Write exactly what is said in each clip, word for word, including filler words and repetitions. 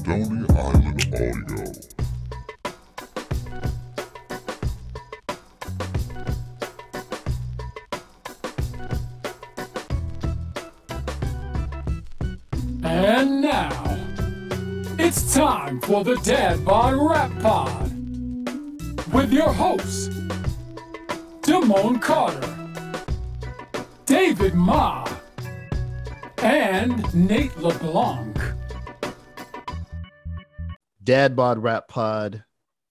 Stony Island Audio. And now, it's time for the Dad Bod Rap Pod with your hosts, Damone Carter, David Ma, and Nate LeBlanc. Dad Bod Rap Pod.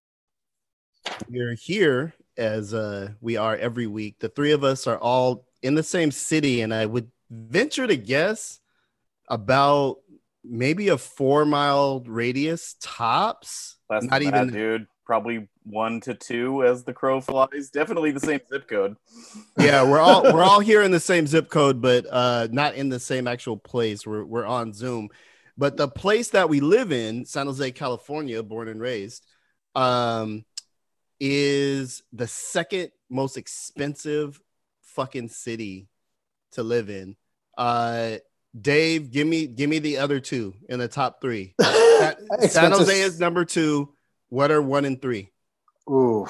We're here as uh, we are every week. The three of us are all in the same city, and I would venture to guess about maybe a four mile radius tops. Less Not than even, that, dude. Probably one to two as the crow flies. Definitely the same zip code. Yeah, we're all we're all here in the same zip code, but uh, not in the same actual place. We're we're on Zoom. But the place that we live in, San Jose, California, born and raised, um, is the second most expensive fucking city to live in. Uh, Dave, give me give me the other two in the top three. San Jose is number two. What are one and three? Ooh,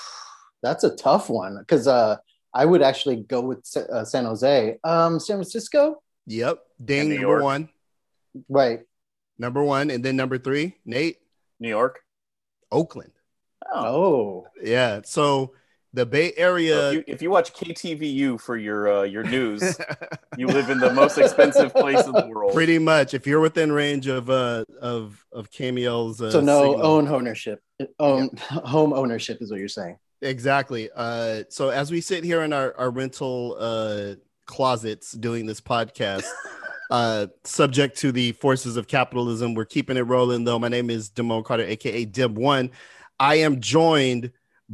that's a tough one because uh, I would actually go with uh, San Jose. Um, San Francisco? Yep. Ding, number York. one. Right. Number one. And then number three, Nate? New York. Oakland. Oh. Oh. Yeah. So the Bay Area. So if, you, if you watch K T V U for your uh, your news, you live in the most expensive place in the world. Pretty much. If you're within range of uh of of Camiel's uh, so no signal. own ownership. Own home ownership is what you're saying. Exactly. Uh, so as we sit here in our, our rental uh, closets doing this podcast, uh, subject to the forces of capitalism, we're keeping it rolling, though. My name is Damone Carter, a k a. Dib one. I am joined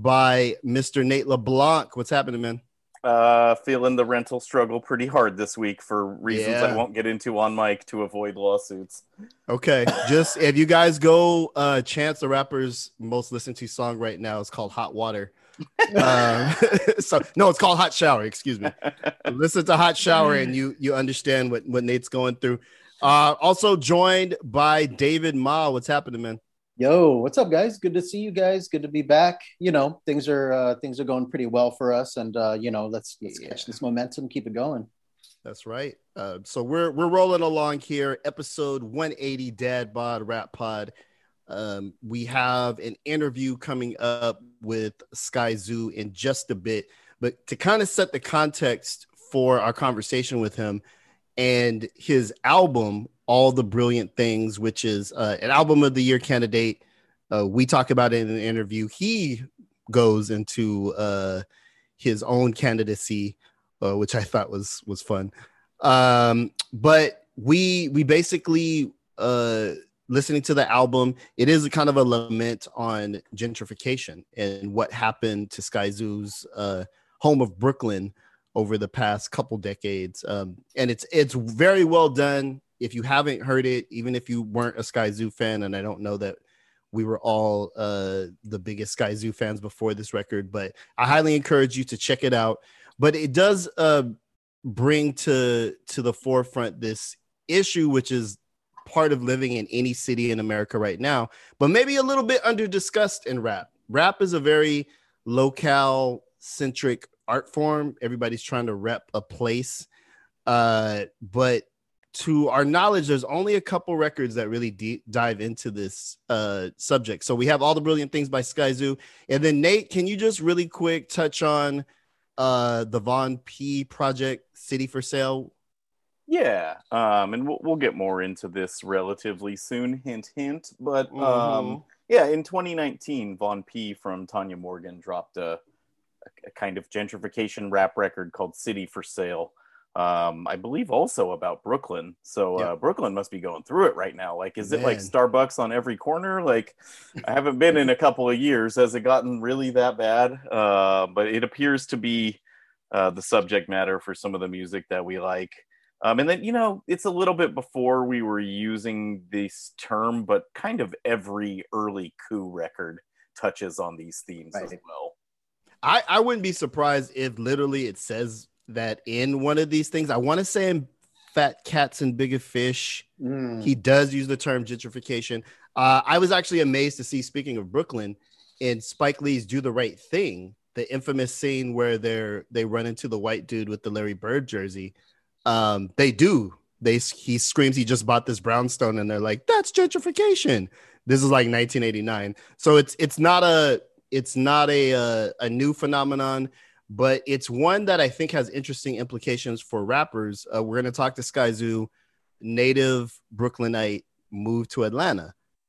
by Mister Nate LeBlanc. What's happening, man? Uh, feeling the rental struggle pretty hard this week for reasons Yeah. I won't get into on mic to avoid lawsuits. Okay. Just if you guys go, uh, Chance the Rapper's most listened to song right now is called Hot Water. um, so no, it's called Hot Shower. Excuse me. Listen to Hot Shower, and you you understand what what Nate's going through. Uh, also joined by David Ma. What's happening, man? Yo, what's up, guys? Good to see you guys. Good to be back. You know, things are uh, things are going pretty well for us, and uh, you know, let's, let's Yeah. catch this momentum, keep it going. That's right. Uh, so we're we're rolling along here. Episode one eighty, Dad Bod Rap Pod. Um, we have an interview coming up with Skyzoo in just a bit, but to kind of set the context for our conversation with him and his album, All the Brilliant Things, which is uh, an album of the year candidate. Uh, we talk about it in an interview. He goes into uh, his own candidacy, uh, which I thought was was fun. Um, but we we basically uh, listening to the album. It is a kind of a lament on gentrification and what happened to Skyzoo's uh, home of Brooklyn over the past couple decades. Um, and it's it's very well done. If you haven't heard it, even if you weren't a Skyzoo fan, and I don't know that we were all uh, the biggest Skyzoo fans before this record, but I highly encourage you to check it out. But it does uh, bring to to the forefront this issue, which is part of living in any city in America right now, but maybe a little bit under discussed in rap. Rap is a very locale centric art form. Everybody's trying to rep a place, uh, but to our knowledge, there's only a couple records that really deep dive into this uh, subject. So we have All the Brilliant Things by Skyzoo. And then Nate, can you just really quick touch on uh, the Von P project, City for Sale? Yeah, um, and we'll, we'll get more into this relatively soon, hint, hint. But um, Mhm. yeah, in twenty nineteen, Von P from Tanya Morgan dropped a, a kind of gentrification rap record called City for Sale. Um, I believe also about Brooklyn. So uh, Yep. Brooklyn must be going through it right now. Like, is it like Man. Starbucks on every corner? Like, I haven't been in a couple of years. Has it gotten really that bad? Uh, but it appears to be uh, the subject matter for some of the music that we like. Um, and then, you know, it's a little bit before we were using this term, but kind of every early coup record touches on these themes Right. as well. I, I wouldn't be surprised if literally it says that in one of these things. I want to say in Fat Cats and Bigger Fish, Mm. he does use the term gentrification. Uh, I was actually amazed to see, speaking of Brooklyn, in Spike Lee's Do the Right Thing, the infamous scene where they're they run into the white dude with the Larry Bird jersey. Um, they do. They he screams he just bought this brownstone, and they're like, "That's gentrification." This is like nineteen eighty-nine, so it's it's not a it's not a a, a new phenomenon, but it's one that I think has interesting implications for rappers. Uh, we're going to talk to Skyzoo, native Brooklynite, moved to Atlanta.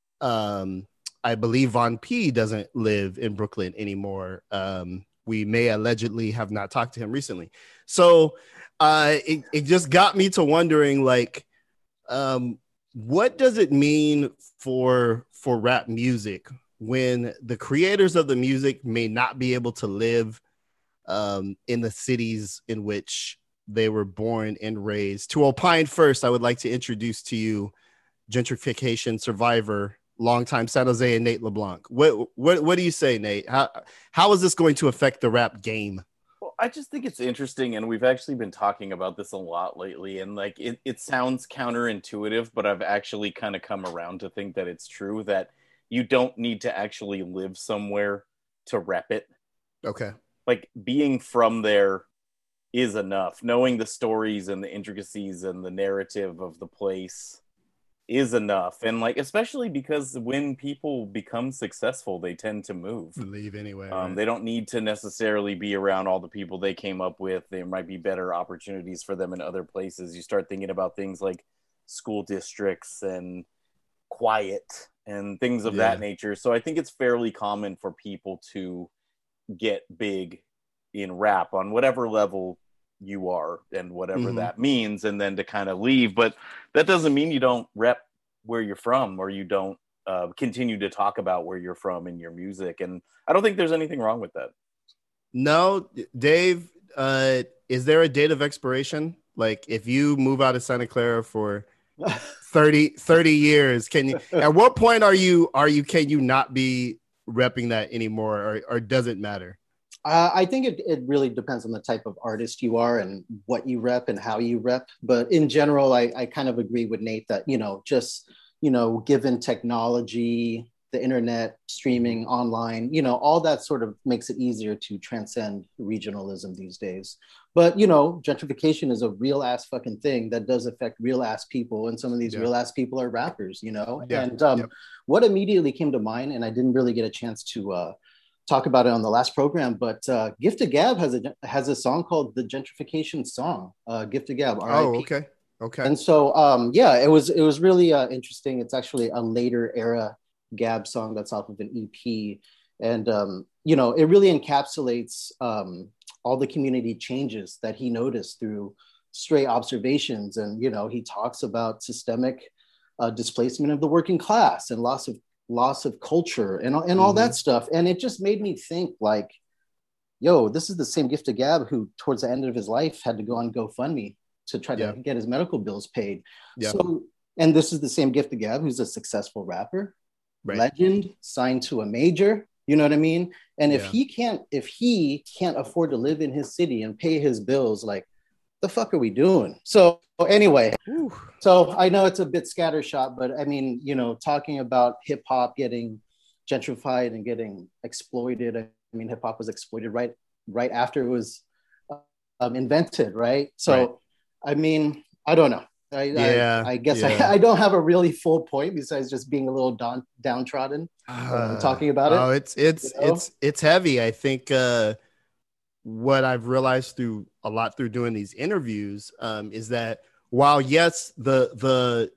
Um, I believe Von P doesn't live in Brooklyn anymore. Um, we may allegedly have not talked to him recently. So uh, it, it just got me to wondering, like, um, what does it mean for for rap music when the creators of the music may not be able to live um, in the cities in which they were born and raised? To opine first, I would like to introduce to you gentrification survivor, longtime San Jose, and Nate LeBlanc. What what what do you say, Nate? How how is this going to affect the rap game? Well, I just think it's interesting, and we've actually been talking about this a lot lately, and like it, it sounds counterintuitive, but I've actually kind of come around to think that it's true that you don't need to actually live somewhere to rep it. Okay. Like being from there is enough. Knowing the stories and the intricacies and the narrative of the place is enough. And like, especially because when people become successful, they tend to move. Leave anyway. Um, right? They don't need to necessarily be around all the people they came up with. There might be better opportunities for them in other places. You start thinking about things like school districts and quiet and things of Yeah. that nature. So I think it's fairly common for people to get big in rap on whatever level you are and whatever Mhm. that means, and then to kind of leave. But that doesn't mean you don't rep where you're from, or you don't uh, continue to talk about where you're from in your music. And I don't think there's anything wrong with that. No, Dave, uh, is there a date of expiration? Like if you move out of Santa Clara for thirty, thirty years, can you, at what point are you, are you, can you not be repping that anymore, or, or does it matter? Uh, I think it, it really depends on the type of artist you are and what you rep and how you rep. But in general, I, I kind of agree with Nate that, you know, just, you know, given technology, the internet, streaming, online, you know, all that sort of makes it easier to transcend regionalism these days. But, you know, gentrification is a real ass fucking thing that does affect real ass people. And some of these Yeah. real ass people are rappers, you know? Yeah. And um, Yep. what immediately came to mind, and I didn't really get a chance to uh, talk about it on the last program, but uh, Gifted Gab has a has a song called the Gentrification Song. Uh, Gifted Gab, R I P. Oh, okay. Okay. And so, um, yeah, it was it was really uh, interesting. It's actually a later era Gab song that's off of an E P, and um, you know, it really encapsulates um, all the community changes that he noticed through stray observations. And you know, he talks about systemic uh, displacement of the working class and loss of loss of culture and, and all Mhm. that stuff. And it just made me think like, yo, this is the same Gifted Gab who towards the end of his life had to go on GoFundMe to try Yeah. to get his medical bills paid. Yeah. So, and this is the same Gifted Gab who's a successful rapper, Right. legend, signed to a major, you know what I mean? And if Yeah. he can't, if he can't afford to live in his city and pay his bills, like, the fuck are we doing? So anyway, Whew. so I know it's a bit scattershot, but I mean, you know, talking about hip hop getting gentrified and getting exploited. I mean, hip hop was exploited right right after it was um, invented, right? So, Right. I mean, I don't know. I, Yeah, I, I guess yeah. I, I don't have a really full point besides just being a little down, downtrodden uh, talking about it. Oh, it's it's you know? it's it's heavy. I think uh, what I've realized through a lot through doing these interviews um, is that while yes, the the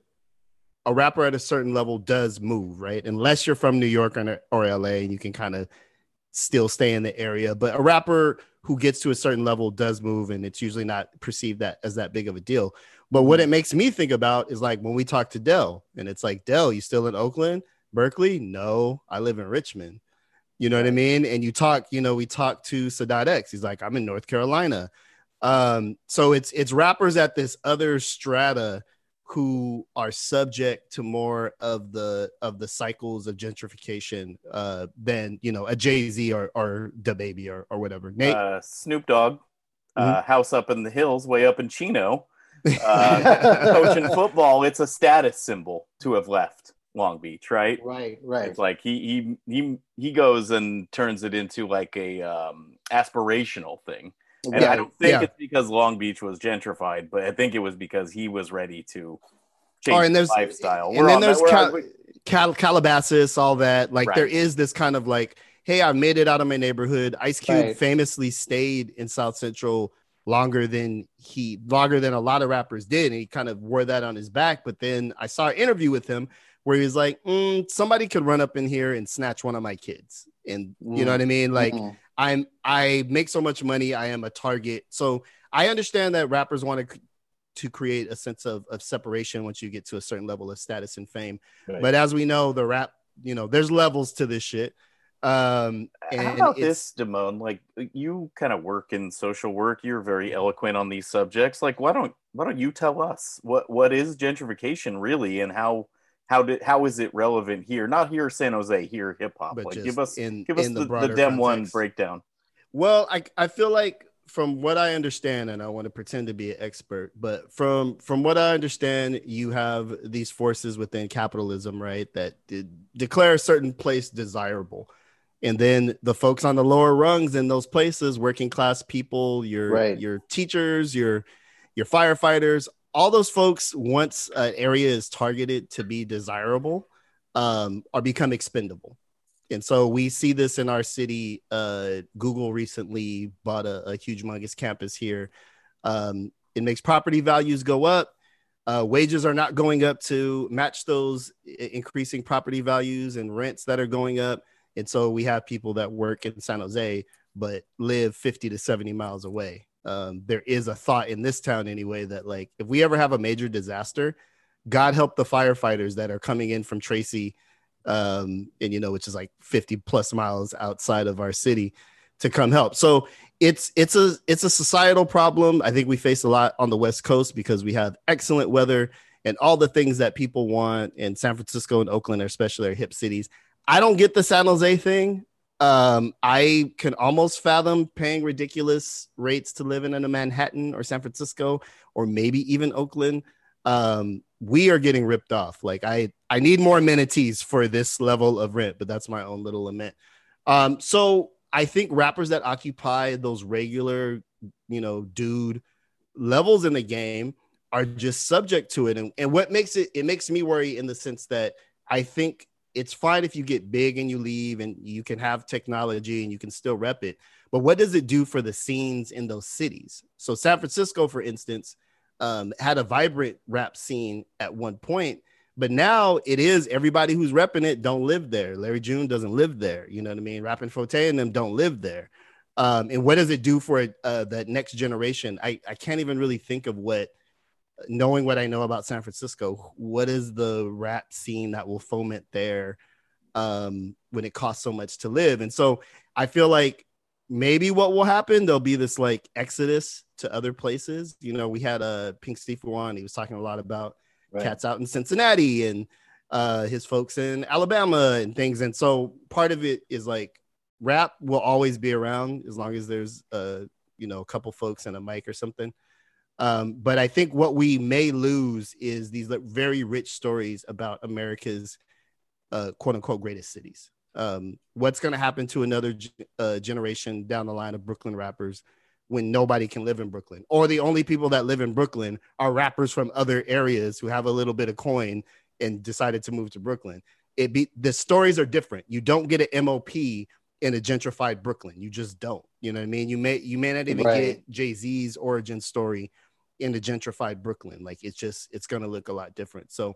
a rapper at a certain level does move, right? Unless you're from New York or, or L A, and you can kind of still stay in the area. But a rapper who gets to a certain level does move, and it's usually not perceived that as that big of a deal. But what it makes me think about is like when we talk to Dell, and it's like, Dell, you still in Oakland, Berkeley? No, I live in Richmond. You know what I mean? And you talk, you know, we talked to Sadat X. He's like, I'm in North Carolina. Um, so it's it's rappers at this other strata who are subject to more of the of the cycles of gentrification uh, than, you know, a Jay-Z or or DaBaby or or whatever. Nate, Uh, Snoop Dogg, uh, house up in the hills, way up in Chino, uh, coaching football. It's a status symbol to have left. Long Beach, right? Right, right. It's like he he he he goes and turns it into like a um, aspirational thing. And Right. I don't think Yeah. it's because Long Beach was gentrified, but I think it was because he was ready to change Oh, and his there's lifestyle. and We're then on there's that. We're Cal- on, Cal- Calabasas, all that. Like there Right. is this kind of like, hey, I made it out of my neighborhood. Ice Cube Right. famously stayed in South Central longer than he longer than a lot of rappers did, and he kind of wore that on his back. But then I saw an interview with him where he was like, mm, somebody could run up in here and snatch one of my kids, and you know what I mean? Like Mm. I'm I make so much money, I am a target. So I understand that rappers want to to create a sense of, of separation once you get to a certain level of status and fame. Right. But as we know, the rap, you know, there's levels to this shit. Um, and How about it's, this, Damone? Like you kind of work in social work. You're very eloquent on these subjects. Like, why don't why don't you tell us what what is gentrification really, and how how did how is it relevant here? Not here, San Jose. Here, hip hop. but Like, just give us in, give us in the, the the broader Dem One context. breakdown. Well, I, I feel like from what I understand, and I want to pretend to be an expert, but from from what I understand, you have these forces within capitalism, right, that did declare a certain place desirable. And then the folks on the lower rungs in those places, working class people, your Right. your teachers, your your firefighters, all those folks, once an area is targeted to be desirable, um, are become expendable. And so we see this in our city. Uh, Google recently bought a, a huge humongous campus here. Um, it makes property values go up. Uh, wages are not going up to match those i- increasing property values and rents that are going up. And so we have people that work in San Jose, but live fifty to seventy miles away. Um, there is a thought in this town anyway, that like, if we ever have a major disaster, God help the firefighters that are coming in from Tracy, um, and, you know, which is like fifty plus miles outside of our city, to come help. So it's, it's a, it's a societal problem. I think we face a lot on the West Coast because we have excellent weather and all the things that people want. And San Francisco and Oakland are especially our hip cities. I don't get the San Jose thing. Um, I can almost fathom paying ridiculous rates to live in a Manhattan or San Francisco, or maybe even Oakland. Um, we are getting ripped off. Like I, I need more amenities for this level of rent, but that's my own little lament. Um, so I think rappers that occupy those regular, you know, dude levels in the game are just subject to it. And, and what makes it, it makes me worry in the sense that I think it's fine if you get big and you leave and you can have technology and you can still rep it. But what does it do for the scenes in those cities? So San Francisco, for instance, um, had a vibrant rap scene at one point, but now it is everybody who's repping it don't live there. Larry June doesn't live there. You know what I mean? Rapping Forte and them don't live there. Um, and what does it do for uh, that next generation? I, I can't even really think of what, knowing what I know about San Francisco, what is the rap scene that will foment there um, when it costs so much to live? And so I feel like maybe what will happen, there'll be this like exodus to other places. You know, we had a uh, Pink Sifu on, he was talking a lot about Right. cats out in Cincinnati and uh, his folks in Alabama and things. And so part of it is like rap will always be around as long as there's uh, you know, a couple folks and a mic or something. Um, but I think what we may lose is these like, very rich stories about America's uh, quote unquote greatest cities. Um, what's going to happen to another uh, generation down the line of Brooklyn rappers when nobody can live in Brooklyn, or the only people that live in Brooklyn are rappers from other areas who have a little bit of coin and decided to move to Brooklyn? It be the stories are different. You don't get an M O P in a gentrified Brooklyn. You just don't. You know what I mean? You may you may not even Right. get Jay-Z's origin story in the gentrified Brooklyn. Like it's just it's gonna look a lot different. So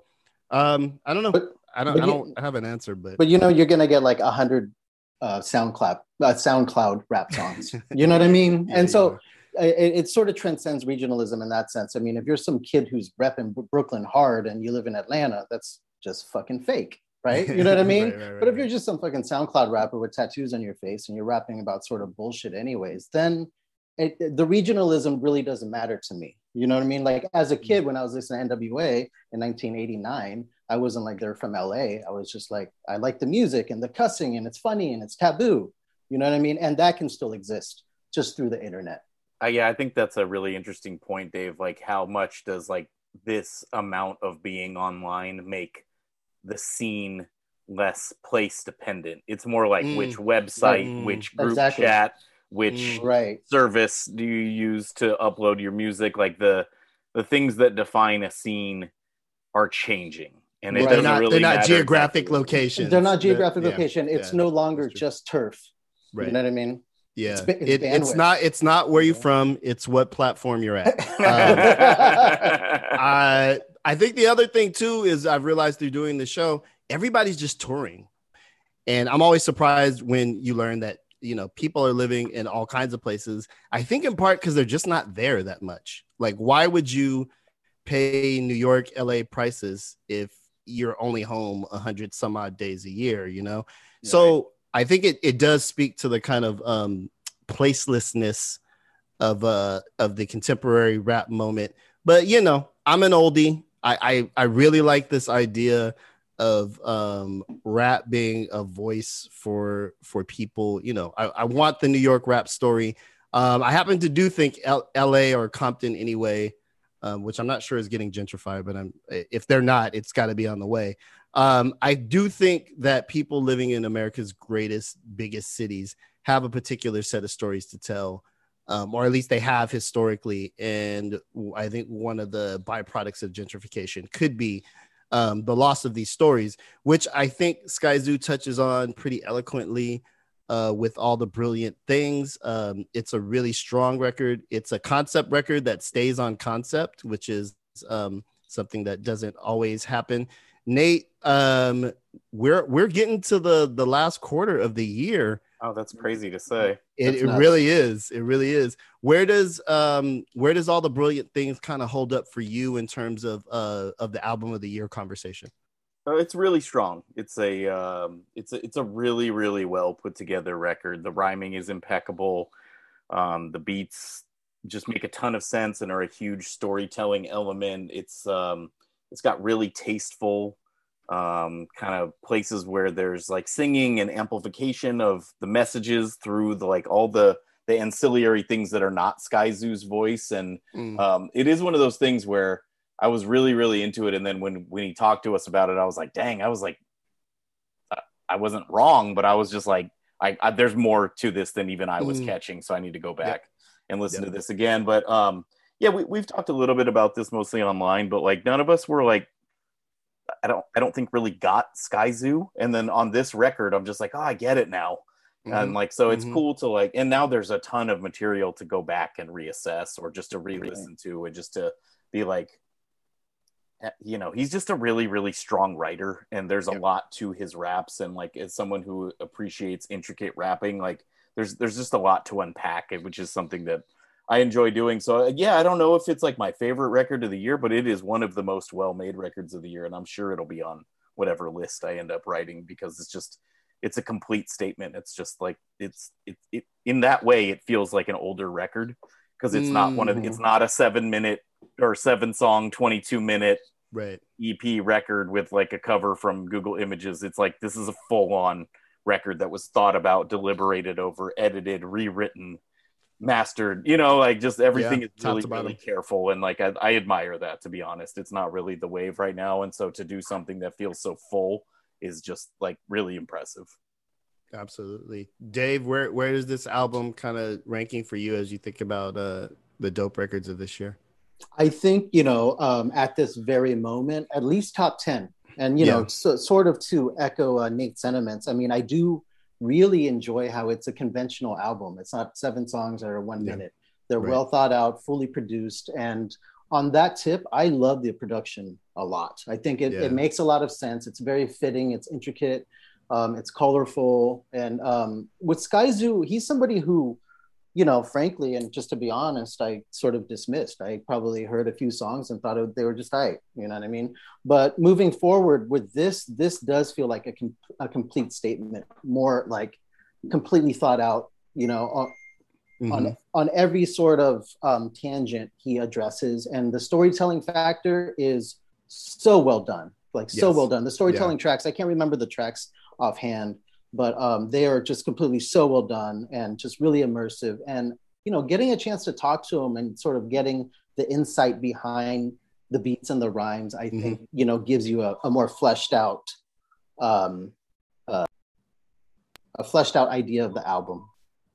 um I don't know. But- I don't but I you- don't have an answer, but But you know, you're gonna get like a hundred uh, SoundCloud uh, SoundCloud rap songs. You know what I mean? Yeah, and so you it, it sort of transcends regionalism in that sense. I mean, if you're some kid who's repping Brooklyn hard and you live in Atlanta, that's just fucking fake, right? You know what I mean? Right, right, right, but if right. you're just some fucking SoundCloud rapper with tattoos on your face and you're rapping about sort of bullshit anyways, then it, it- the regionalism really doesn't matter to me. You know what I mean? Like as a kid, when I was listening to N W A in nineteen eighty-nine, I wasn't like they're from L A. I was just like, I like the music and the cussing and it's funny and it's taboo. You know what I mean? And that can still exist just through the internet. Uh, yeah, I think that's a really interesting point, Dave. Like, how much does like this amount of being online make the scene less place dependent. It's more like Mm. which website, Mm. which group Exactly. chat, which Mm. Right. service do you use to upload your music. Like the the things that define a scene are changing, and it Right. They're doesn't not, really they're not matter geographic exactly. locations. They're not geographic yeah, location. It's yeah, no longer that's true. just turf. Right. You know what I mean? Yeah, It's, ba- it's it, it's bandwidth. not. It's not where you're Yeah. from. It's what platform you're at. Um, I I think the other thing too is I've realized through doing the show, everybody's just touring, and I'm always surprised when you learn that you know people are living in all kinds of places. I think in part because they're just not there that much. Like, why would you pay New York, L A prices if you're only home a hundred some odd days a year? You know, so I think it it does speak to the kind of um, placelessness of uh of the contemporary rap moment. But you know, I'm an oldie. I I, I really like this idea of um rap being a voice for for people. You know, I, I want the New York rap story. Um, I happen to do think L- LA or Compton anyway, um, which I'm not sure is getting gentrified, but I'm if they're not, it's got to be on the way. Um, I do think that people living in America's greatest, biggest cities have a particular set of stories to tell. Um, or at least they have historically. And I think one of the byproducts of gentrification could be um, the loss of these stories, which I think Skyzoo touches on pretty eloquently uh, with All the Brilliant Things. Um, it's a really strong record. It's a concept record that stays on concept, which is um, something that doesn't always happen. Nate, um, we're we're getting to the the last quarter of the year. Oh, that's crazy to say. It, it really is. It really is. Where does um where does All the Brilliant Things kind of hold up for you in terms of uh of the album of the year conversation? Uh, it's really strong. It's a um, it's a it's a really really well put together record. The rhyming is impeccable. Um, the beats just make a ton of sense and are a huge storytelling element. It's um, it's got really tasteful um kind of places where there's like singing and amplification of the messages through the like all the the ancillary things that are not Skyzoo's voice. And Mm. um it is one of those things where I was really really into it, and then when when he talked to us about it, I was like, dang, I was like I, I wasn't wrong, but I was just like I, I there's more to this than even I was Mm. catching, so I need to go back Yep. and listen Yep. to this again. But um yeah, we, we've talked a little bit about this mostly online, but like none of us were like I don't I don't think really got Skyzoo. And then on this record, I'm just like, oh, I get it now. Mhm. And like, so it's Mhm. cool to like, and now there's a ton of material to go back and reassess or just to re-listen to and just to be like, you know, he's just a really, really strong writer, and there's a Yep. lot to his raps. And like, as someone who appreciates intricate rapping, like there's, there's just a lot to unpack, which is something that I enjoy doing. So yeah, I don't know if it's like my favorite record of the year, but it is one of the most well-made records of the year. And I'm sure it'll be on whatever list I end up writing, because it's just, it's a complete statement. It's just like, it's, it, it in that way, it feels like an older record, because it's not one of, Mm. it's not a seven minute or seven song, twenty-two minute Right. E P record with like a cover from Google Images. It's like, this is a full on record that was thought about, deliberated over, edited, rewritten, mastered, you know, like just everything Yeah, is top really, to bottom. really careful. And like, I, I admire that, to be honest. It's not really the wave right now. And so to do something that feels so full is just like really impressive. Absolutely. Dave, where where is this album kind of ranking for you as you think about uh the dope records of this year? I think, you know, um, at this very moment, at least top ten. And, you Yeah. know, so, sort of to echo uh, Nate's sentiments, I mean, I do really enjoy how it's a conventional album. It's not seven songs that are one Yeah. minute. They're Right. well thought out, fully produced. And on that tip, I love the production a lot. I think it, Yeah. it makes a lot of sense. It's very fitting. It's intricate. Um, it's colorful. And um, with Skyzoo, he's somebody who, you know, frankly, and just to be honest, I sort of dismissed. I probably heard a few songs and thought it, they were just right. You know what I mean? But moving forward with this, this does feel like a, com- a complete statement, more like completely thought out, you know, on, Mhm. on, on every sort of um, tangent he addresses. And the storytelling factor is so well done, like so Yes. well done. The storytelling tracks, I can't remember the tracks offhand, but um, they are just completely so well done and just really immersive. And, you know, getting a chance to talk to him and sort of getting the insight behind the beats and the rhymes, I think, you know, gives you a, a more fleshed out um, uh, a fleshed out idea of the album.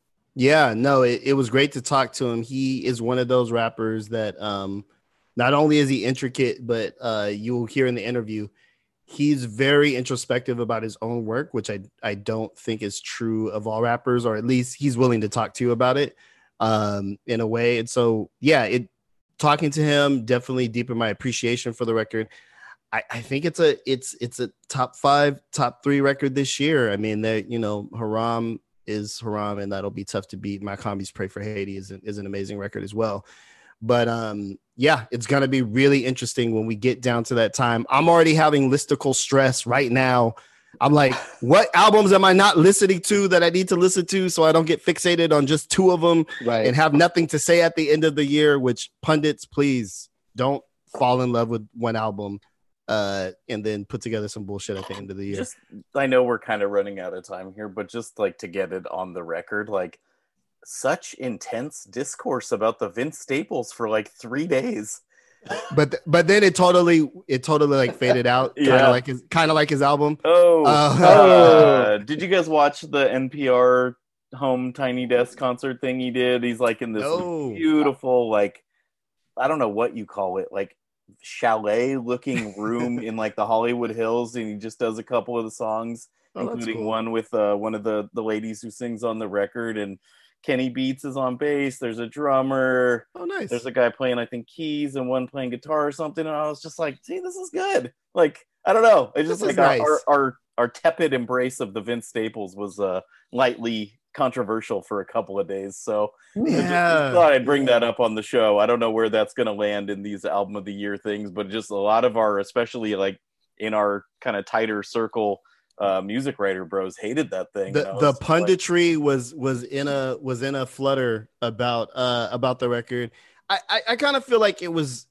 Yeah, no, it, it was great to talk to him. He is one of those rappers that um, not only is he intricate, but uh, you'll hear in the interview, he's very introspective about his own work, which I, I don't think is true of all rappers, or at least he's willing to talk to you about it um, in a way. And so, yeah, it talking to him definitely deepened my appreciation for the record. I, I think it's a it's it's a top five, top three record this year. I mean, that you know, Haram is Haram, and that'll be tough to beat. My Combies Pray for Haiti is an, is an amazing record as well. But um, yeah, it's gonna be really interesting when we get down to that time. I'm already having listicle stress right now. I'm like, what albums am I not listening to that I need to listen to so I don't get fixated on just two of them Right. and have nothing to say at the end of the year? Which pundits, please don't fall in love with one album uh, and then put together some bullshit at the end of the year. Just, I know we're kind of running out of time here, but just like to get it on the record, like such intense discourse about the Vince Staples for like three days. But but then it totally it totally like faded out, kind of Yeah. like his kind of like his album. Oh, Uh, uh, did you guys watch the N P R home Tiny Desk concert thing he did? He's like in this No. beautiful, like, I don't know what you call it, like chalet looking room in like the Hollywood Hills, and he just does a couple of the songs, Oh, that's including cool. one with uh, one of the the ladies who sings on the record, and Kenny Beats is on bass. There's a drummer. Oh, nice. There's a guy playing, I think, keys, and one playing guitar or something. And I was just like, see, this is good. Like, I don't know. It's just This is like our, nice. our, our, our tepid embrace of the Vince Staples was uh, lightly controversial for a couple of days. So I just Yeah. thought I'd bring that up on the show. I don't know where that's going to land in these album of the year things, but just a lot of our, especially like in our kind of tighter circle, uh, music writer bros hated that thing. the And I the was just like, punditry was was in a was in a flutter about uh about the record. I I, I kind of feel like it was.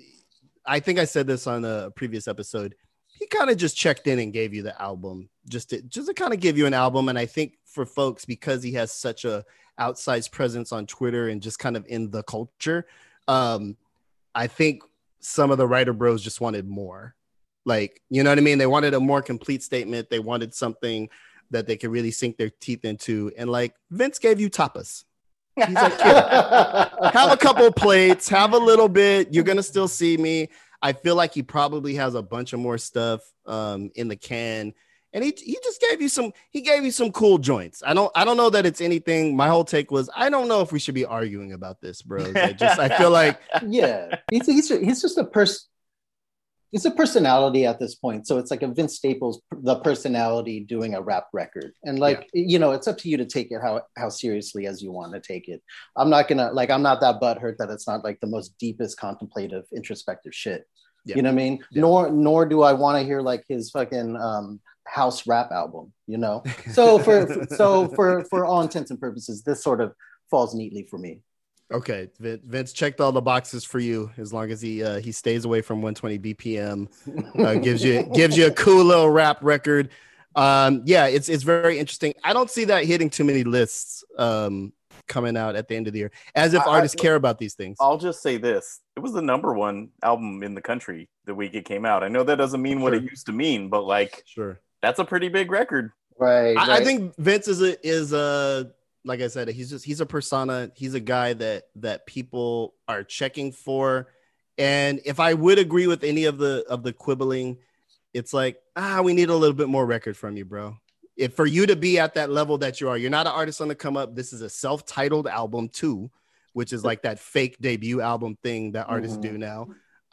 I think I said this on a previous episode. He kind of just checked in and gave you the album, just to just to kind of give you an album. And I think for folks, because he has such a outsized presence on Twitter and just kind of in the culture, um, I think some of the writer bros just wanted more. Like, you know what I mean? They wanted a more complete statement. They wanted something that they could really sink their teeth into. And like Vince gave you tapas. He's like, "Here, have a couple plates, have a little bit. You're going to still see me." I feel like he probably has a bunch of more stuff um, in the can. And he, he just gave you some, he gave you some cool joints. I don't, I don't know that it's anything. My whole take was, I don't know if we should be arguing about this, bro. I just, I feel like, Yeah, he's he's he's just a person. He's a personality at this point. So it's like a Vince Staples, the personality doing a rap record. And like, you know, it's up to you to take it how, how seriously as you want to take it. I'm not going to like, I'm not that butthurt that it's not like the most deepest contemplative, introspective shit. Yeah. You know what I mean? Yeah. Nor, nor do I want to hear like his fucking um, house rap album, you know? So for, so for, for all intents and purposes, this sort of falls neatly for me. okay, Vin- Vince checked all the boxes for you as long as he uh, he stays away from one twenty B P M. Uh, gives you gives you a cool little rap record. Um, yeah, it's it's very interesting. I don't see that hitting too many lists um, coming out at the end of the year, as if I- artists I- care about these things. I'll just say this. It was the number one album in the country the week it came out. I know that doesn't mean what Sure. it used to mean, but like Sure. that's a pretty big record. Right. I, I right. think Vince is a is a like I said, he's just he's a persona. He's a guy that that people are checking for. And if I would agree with any of the of the quibbling, it's like, ah, we need a little bit more record from you, bro. If for you to be at that level that you are, you're not an artist on the come up. This is a self-titled album too, which is like that fake debut album thing that artists Mhm. do now.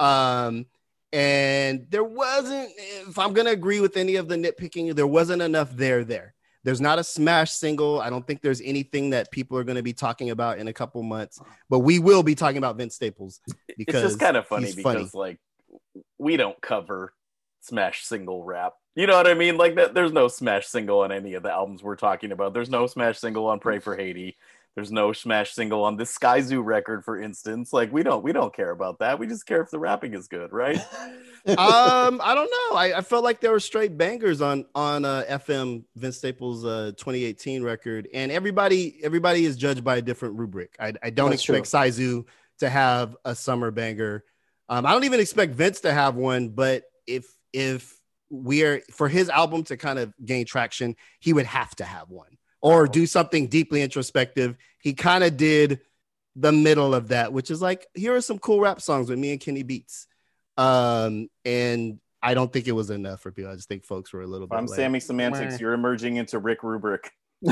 Um, and there wasn't, if I'm gonna agree with any of the nitpicking, there wasn't enough there there. There's not a smash single. I don't think there's anything that people are going to be talking about in a couple months, but we will be talking about Vince Staples because It's just kind of funny he's because funny. like we don't cover smash single rap. You know what I mean? Like that there's no smash single on any of the albums we're talking about. There's no smash single on Pray for Haiti. There's no smash single on this Sky Zoo record, for instance. Like we don't we don't care about that. We just care if the rapping is good, right? um, I don't know. I, I felt like there were straight bangers on on uh, F M Vince Staples' uh, twenty eighteen record, and everybody everybody is judged by a different rubric. I, I don't That's expect Saizu to have a summer banger. Um, I don't even expect Vince to have one. But if if we are for his album to kind of gain traction, he would have to have one or do something deeply introspective. He kind of did the middle of that, which is like, here are some cool rap songs with me and Kenny Beats. Um, and I don't think it was enough for people. I just think folks were a little bit. I'm like, Sammy Semantics. Meh. You're emerging into Rick Rubric.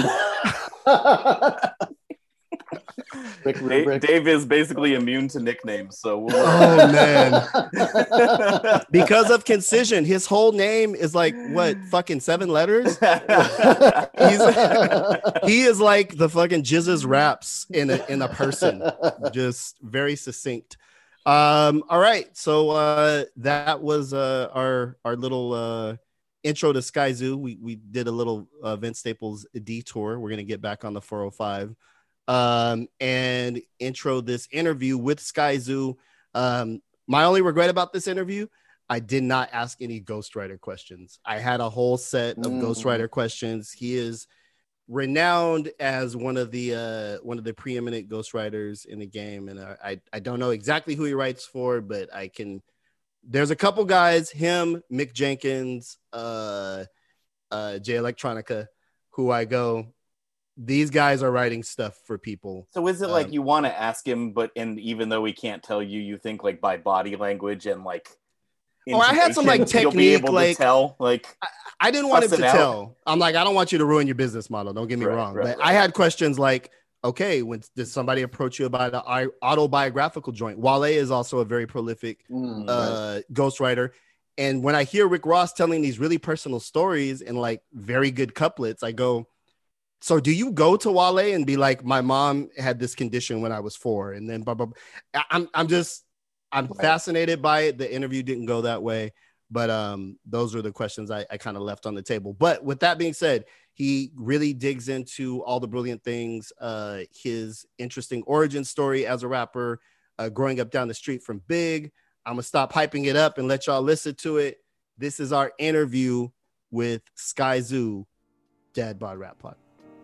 Rick Dave, Rubric. Dave is basically immune to nicknames, so we'll Oh man. Because of Concision, his whole name is like what fucking seven letters. He's, he is like the fucking Jizz's raps in a in a person, just very succinct. Um, all right, so uh, that was uh, our our little uh, intro to Skyzoo. We we did a little uh, Vince Staples detour. We're gonna get back on the four oh five um, and intro this interview with Skyzoo. Um, my only regret about this interview, I did not ask any ghostwriter questions. I had a whole set of mm. ghostwriter questions. He is renowned as one of the uh, one of the preeminent ghostwriters in the game, and uh, I I don't know exactly who he writes for, but I can. There's a couple guys, him, Mick Jenkins, uh, uh, Jay Electronica, who I go. These guys are writing stuff for people. So is it um, like you want to ask him, but and even though he can't tell you, you think like by body language and like. Oh, I had some like technique, you'll be able like to tell, like I, I didn't want him to out. tell. I'm like, I don't want you to ruin your business model. Don't get me right, wrong, right, but right. I had questions like, okay, when did somebody approach you about an autobiographical joint? Wale is also a very prolific Mm, uh, ghostwriter, and when I hear Rick Ross telling these really personal stories and like very good couplets, I go, so do you go to Wale and be like, my mom had this condition when I was four, and then blah blah. blah. I'm I'm just I'm right. fascinated by it. The interview didn't go that way. But um, those are the questions I, I kind of left on the table. But with that being said, he really digs into all the brilliant things, uh, his interesting origin story as a rapper, uh, growing up down the street from Big. I'm going to stop hyping it up and let y'all listen to it. This is our interview with Skyzoo, Dad Bod Rap Pod.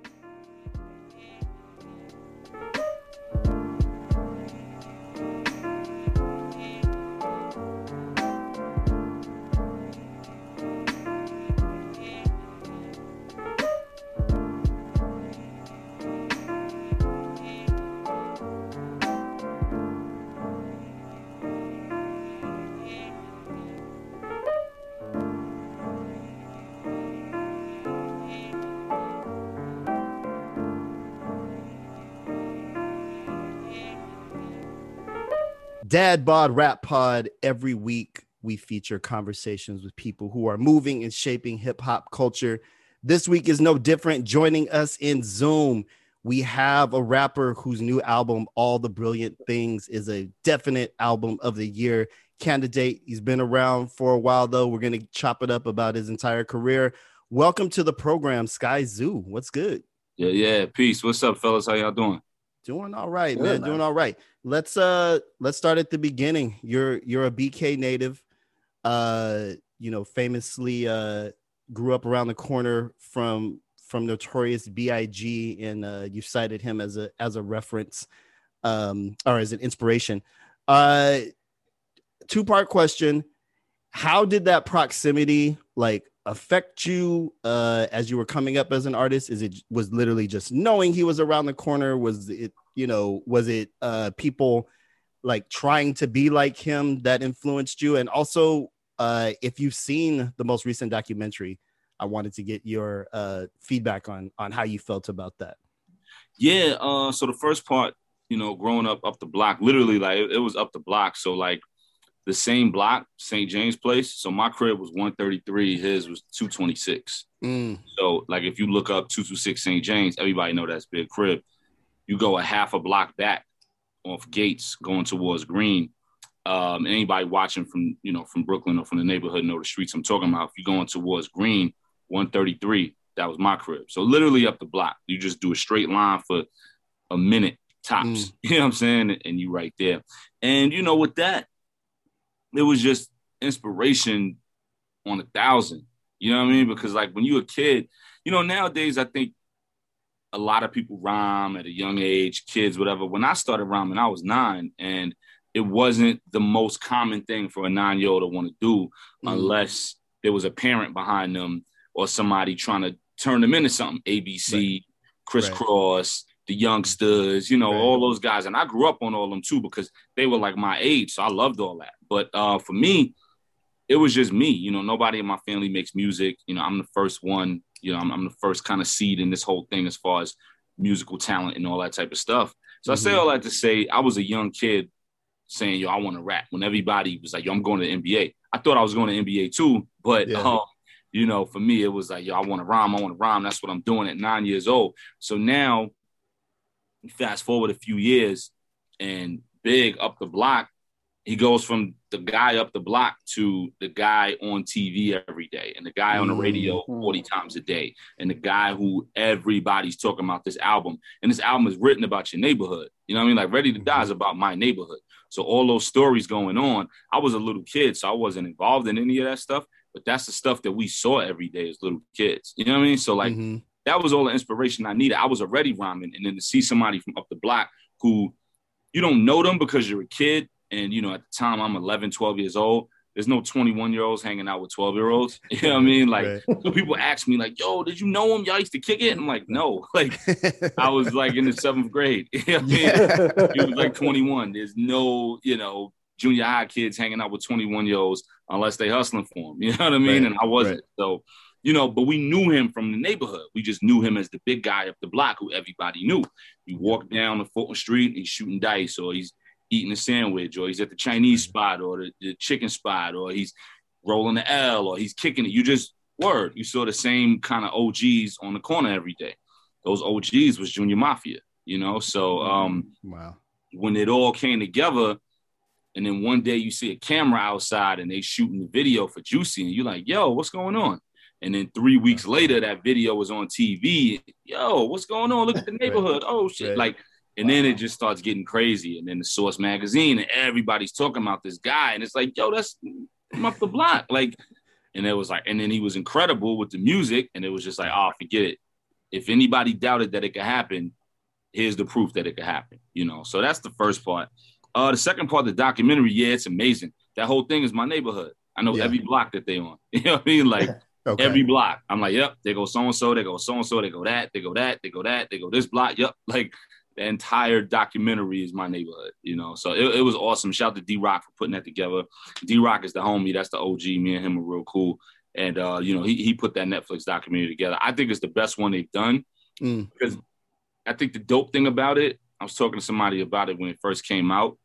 Dad Bod Rap Pod. Every week we feature conversations with people who are moving and shaping hip hop culture. This week is no different. Joining us in Zoom, we have a rapper whose new album, All the Brilliant Things, is a definite album of the year candidate. He's been around for a while, though. We're going to chop it up about his entire career. Welcome to the program, Skyzoo. What's good? Yeah, yeah. Peace. What's up, fellas? How y'all doing? Doing all right, Good, man. man. Doing all right. Let's uh let's start at the beginning. You're you're a B K native. Uh, you know, famously uh grew up around the corner from from Notorious B I G, and uh you cited him as a as a reference um or as an inspiration. Uh two-part question. How did that proximity like affect you uh as you were coming up as an artist? Is it was literally just knowing he was around the corner? Was it, you know, was it uh people like trying to be like him that influenced you? And also uh if you've seen the most recent documentary, I wanted to get your uh feedback on on how you felt about that. Yeah, uh so the first part, you know, growing up up the block, literally like it, it was up the block. So like the same block, Saint James Place. So my crib was one thirty-three, his was two twenty-six. Mm. So like if you look up two twenty-six Saint James, everybody know that's Big Crib. You go a half a block back off Gates going towards Green. Um, and anybody watching from, you know, from Brooklyn or from the neighborhood know the streets I'm talking about. If you're going towards Green, one thirty-three, that was my crib. So literally up the block. You just do a straight line for a minute tops. Mm. You know what I'm saying? And you right there. And, you know, with that, it was just inspiration on a thousand. You know what I mean? Because like when you're a kid, you know, nowadays I think a lot of people rhyme at a young age, kids, whatever. When I started rhyming, I was nine, and it wasn't the most common thing for a nine-year-old to want to do, mm. unless there was a parent behind them or somebody trying to turn them into something. A B C, right. Crisscross, right. the Youngsters, you know, right. all those guys. And I grew up on all of them too because they were like my age. So I loved all that. But uh, for me, it was just me. You know, nobody in my family makes music. You know, I'm the first one. You know, I'm, I'm the first kind of seed in this whole thing as far as musical talent and all that type of stuff. So mm-hmm. I say all that to say I was a young kid saying, yo, I want to rap. When everybody was like, yo, I'm going to the N B A. I thought I was going to N B A too. But, yeah. um, you know, for me, it was like, yo, I want to rhyme. I want to rhyme. That's what I'm doing at nine years old. So now, fast forward a few years and Big up the block, he goes from the guy up the block to the guy on T V every day and the guy on the radio forty times a day and the guy who everybody's talking about this album. And this album is written about your neighborhood. You know what I mean? Like Ready to Die is about my neighborhood. So all those stories going on, I was a little kid, so I wasn't involved in any of that stuff. But that's the stuff that we saw every day as little kids. You know what I mean? So like mm-hmm. that was all the inspiration I needed. I was already rhyming. And then to see somebody from up the block who you don't know them because you're a kid. And, you know, at the time I'm eleven, twelve years old. There's no twenty-one year olds hanging out with twelve year olds. You know what I mean? Like right. so people ask me like, yo, did you know him? Y'all used to kick it? And I'm like, no, like I was like in the seventh grade. You know what I mean? Yeah. He was like twenty-one. There's no, you know, junior high kids hanging out with twenty-one year olds unless they hustling for him. You know what I mean? Right. And I wasn't. Right. So, you know, but we knew him from the neighborhood. We just knew him as the big guy up the block who everybody knew. You walk down the Fulton Street, he's shooting dice or he's eating a sandwich, or he's at the Chinese spot, or the, the chicken spot, or he's rolling the L, or he's kicking it. You just, word, you saw the same kind of O Gs on the corner every day. Those O Gs was Junior Mafia, you know? So um, wow. when it all came together, and then one day you see a camera outside and they shooting the video for Juicy, and you're like, yo, what's going on? And then three weeks later, that video was on T V. Yo, what's going on? Look at the neighborhood. Oh, shit. Right. Like, and wow. then it just starts getting crazy. And then the Source magazine and everybody's talking about this guy. And it's like, yo, that's I'm up the block. Like, and it was like, and then he was incredible with the music. And it was just like, oh, forget it. If anybody doubted that it could happen, here's the proof that it could happen. You know, so that's the first part. Uh, the second part of the documentary, yeah, it's amazing. That whole thing is my neighborhood. I know yeah. every block that they on. You know what I mean? Like okay. every block. I'm like, yep, they go so-and-so, they go so-and-so, they go that, they go that, they go that, they go this block. Yep. Like, the entire documentary is my neighborhood, you know? So it, it was awesome. Shout out to D-Rock for putting that together. D-Rock is the homie. That's the O G. Me and him are real cool. And, uh, you know, he he put that Netflix documentary together. I think it's the best one they've done mm. because I think the dope thing about it, I was talking to somebody about it when it first came out.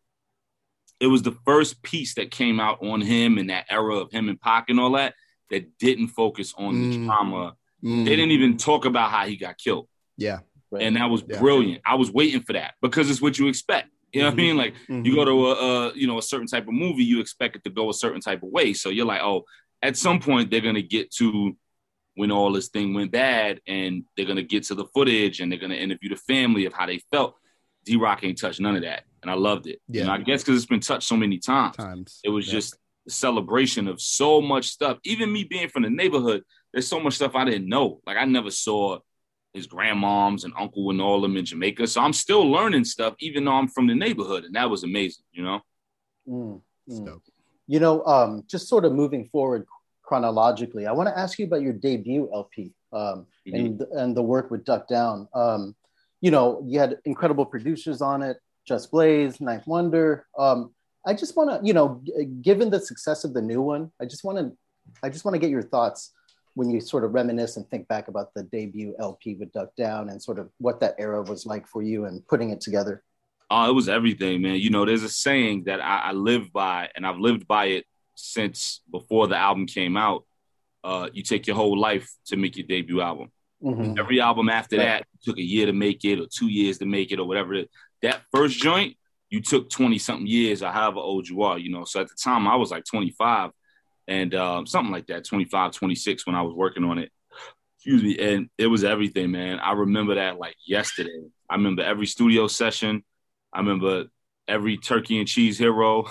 It was the first piece that came out on him in that era of him and Pac and all that, that didn't focus on mm. the trauma. Mm. They didn't even talk about how he got killed. Yeah. Right. And that was yeah. brilliant. I was waiting for that because it's what you expect. You know what mm-hmm. I mean? Like mm-hmm. you go to a, a, you know, a certain type of movie, you expect it to go a certain type of way. So you're like, oh, at some point they're going to get to when all this thing went bad and they're going to get to the footage and they're going to interview the family of how they felt. D-Rock ain't touched none of that. And I loved it. Yeah. You know, I guess because it's been touched so many times. times. It was yeah. just a celebration of so much stuff. Even me being from the neighborhood, there's so much stuff I didn't know. Like I never saw his grandmoms and uncle and all them in Jamaica. So I'm still learning stuff, even though I'm from the neighborhood. And that was amazing, you know? Mm, mm. You know, um, just sort of moving forward chronologically, I want to ask you about your debut L P um, mm-hmm. and, and the work with Duck Down. Um, you know, you had incredible producers on it, Just Blaze, Ninth Wonder. Um, I just want to, you know, g- given the success of the new one, I just want to, I just want to get your thoughts when you sort of reminisce and think back about the debut L P with Duck Down and sort of what that era was like for you and putting it together. Oh, it was everything, man. You know, there's a saying that I, I live by, and I've lived by it since before the album came out. Uh, you take your whole life to make your debut album. Mm-hmm. Every album after right. that took a year to make it or two years to make it or whatever it is. That first joint, you took twenty-something years or however old you are, you know. So at the time, I was like twenty-five. And um, something like that, twenty-five, twenty-six when I was working on it. Excuse me. And it was everything, man. I remember that like yesterday. I remember every studio session. I remember every Turkey and Cheese Hero.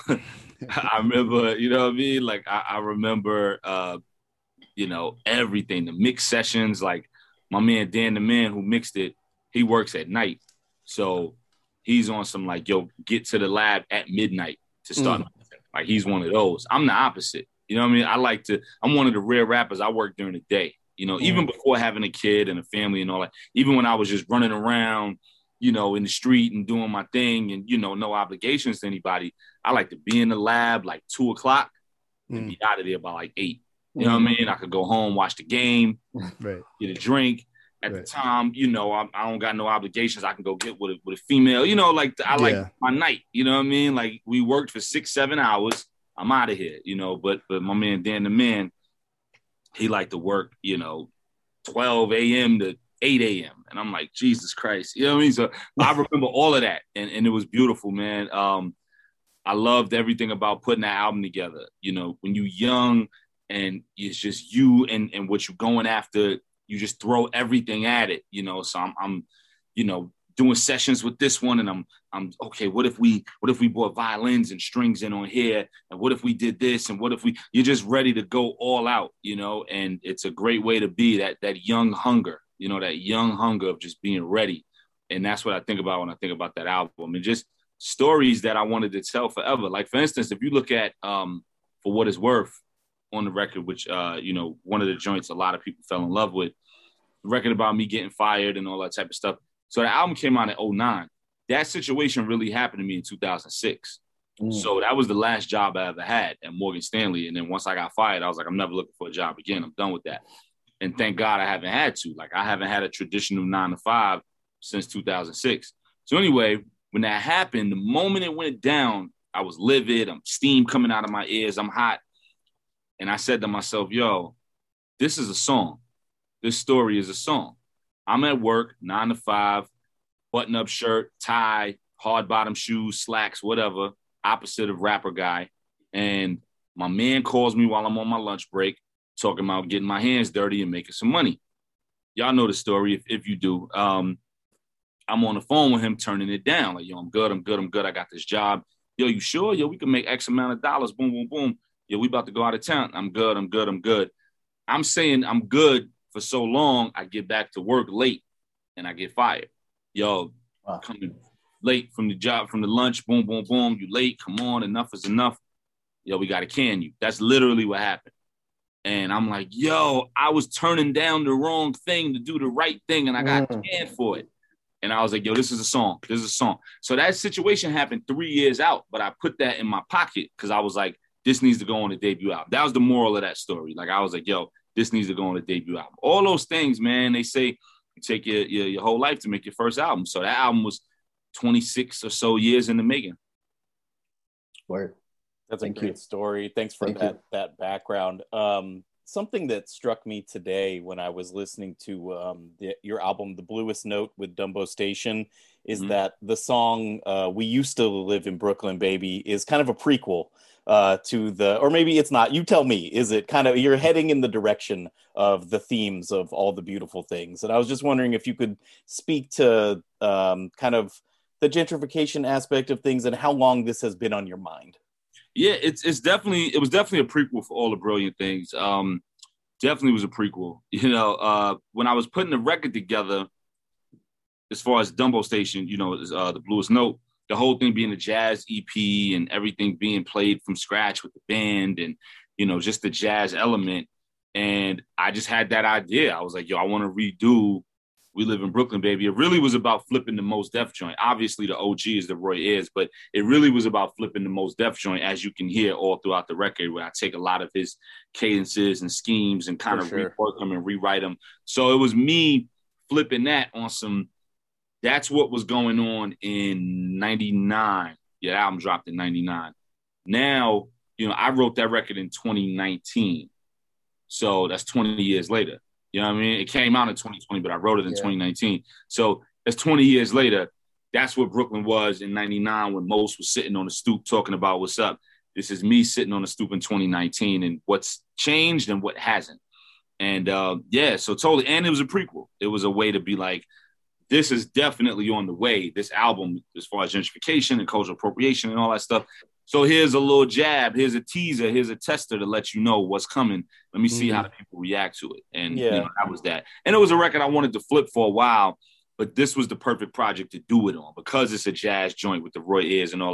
I remember, you know what I mean? Like, I, I remember, uh, you know, everything. The mix sessions, like my man, Dan the Man, who mixed it, he works at night. So he's on some like, yo, get to the lab at midnight to start. Mm. Like, he's one of those. I'm the opposite. You know what I mean? I like to, I'm one of the rare rappers. I work during the day, you know, mm. even before having a kid and a family and all that, even when I was just running around, you know, in the street and doing my thing and, you know, no obligations to anybody. I like to be in the lab like two o'clock mm. and be out of there by like eight. You know mm. what I mean? I could go home, watch the game, right. get a drink. At right. the time, you know, I, I don't got no obligations. I can go get with a, with a female, you know, like I like yeah. my night, you know what I mean? Like we worked for six, seven hours. I'm out of here, you know, but but my man, Dan the Man, he liked to work, you know, twelve a.m. to eight a.m. And I'm like, Jesus Christ, you know what I mean? So I remember all of that. And, and it was beautiful, man. Um, I loved everything about putting that album together. You know, when you're young and it's just you and, and what you're going after, you just throw everything at it, you know? So I'm, I'm, you know, doing sessions with this one and I'm, I'm okay. What if we, what if we brought violins and strings in on here? And what if we did this? And what if we, you're just ready to go all out, you know? And it's a great way to be that, that young hunger, you know, that young hunger of just being ready. And that's what I think about when I think about that album and just stories that I wanted to tell forever. Like for instance, if you look at um, For What It's Worth on the record, which, uh, you know, one of the joints a lot of people fell in love with, the record about me getting fired and all that type of stuff. So the album came out in oh nine. That situation really happened to me in two thousand six. Mm. So that was the last job I ever had at Morgan Stanley. And then once I got fired, I was like, I'm never looking for a job again. I'm done with that. And thank God I haven't had to. Like I haven't had a traditional nine to five since two thousand six. So anyway, when that happened, the moment it went down, I was livid. I'm steam coming out of my ears. I'm hot. And I said to myself, yo, this is a song. This story is a song. I'm at work, nine to five, button-up shirt, tie, hard-bottom shoes, slacks, whatever, opposite of rapper guy. And my man calls me while I'm on my lunch break, talking about getting my hands dirty and making some money. Y'all know the story if, if you do. Um, I'm on the phone with him turning it down. Like, yo, I'm good, I'm good, I'm good. I got this job. Yo, you sure? Yo, we can make X amount of dollars. Boom, boom, boom. Yo, we about to go out of town. I'm good, I'm good, I'm good. I'm saying I'm good for so long, I get back to work late and I get fired. Yo, wow. Coming late from the job, from the lunch, boom, boom, boom. You late, come on, enough is enough. Yo, we got to can you. That's literally what happened. And I'm like, yo, I was turning down the wrong thing to do the right thing and I got mm. canned for it. And I was like, yo, this is a song. This is a song. So that situation happened three years out, but I put that in my pocket because I was like, this needs to go on the debut album. That was the moral of that story. Like, I was like, yo, this needs to go on the debut album. All those things, man, they say you take your, your, your whole life to make your first album. So that album was twenty-six or so years in the making. Word. That's Thank a great you. story. Thanks for Thank that, that background. Um, something that struck me today when I was listening to um, the, your album, The Bluest Note with Dumbo Station, is mm-hmm. that the song uh, We Used to Live in Brooklyn, Baby is kind of a prequel uh, to the, or maybe it's not, you tell me, is it kind of, you're heading in the direction of the themes of All the Beautiful Things. And I was just wondering if you could speak to um, kind of the gentrification aspect of things and how long this has been on your mind. Yeah, it's it's definitely, it was definitely a prequel for All the Brilliant Things. Um, definitely was a prequel. You know, uh, when I was putting the record together, as far as Dumbo Station, you know, uh, The Bluest Note, the whole thing being a jazz E P and everything being played from scratch with the band and, you know, just the jazz element. And I just had that idea. I was like, yo, I want to redo We Live in Brooklyn, Baby. It really was about flipping the Mos Def joint. Obviously, the O G is the Roy Ayers, but it really was about flipping the Mos Def joint, as you can hear all throughout the record, where I take a lot of his cadences and schemes and kind For of sure. rework them and rewrite them. So it was me flipping that on some, that's what was going on in ninety-nine. Yeah, the album dropped in ninety-nine. Now, you know, I wrote that record in twenty nineteen. So that's twenty years later. You know what I mean? It came out in twenty twenty, but I wrote it in yeah. twenty nineteen. So that's twenty years later. That's what Brooklyn was in ninety-nine when Mos was sitting on the stoop talking about what's up. This is me sitting on the stoop in twenty nineteen and what's changed and what hasn't. And uh, yeah, so totally. And it was a prequel. It was a way to be like, this is definitely on the way, this album, as far as gentrification and cultural appropriation and all that stuff. So here's a little jab, here's a teaser, here's a tester to let you know what's coming. Let me see mm-hmm. how the people react to it. And yeah. you know, that was that. And it was a record I wanted to flip for a while, but this was the perfect project to do it on because it's a jazz joint with the Roy Ayers and all that.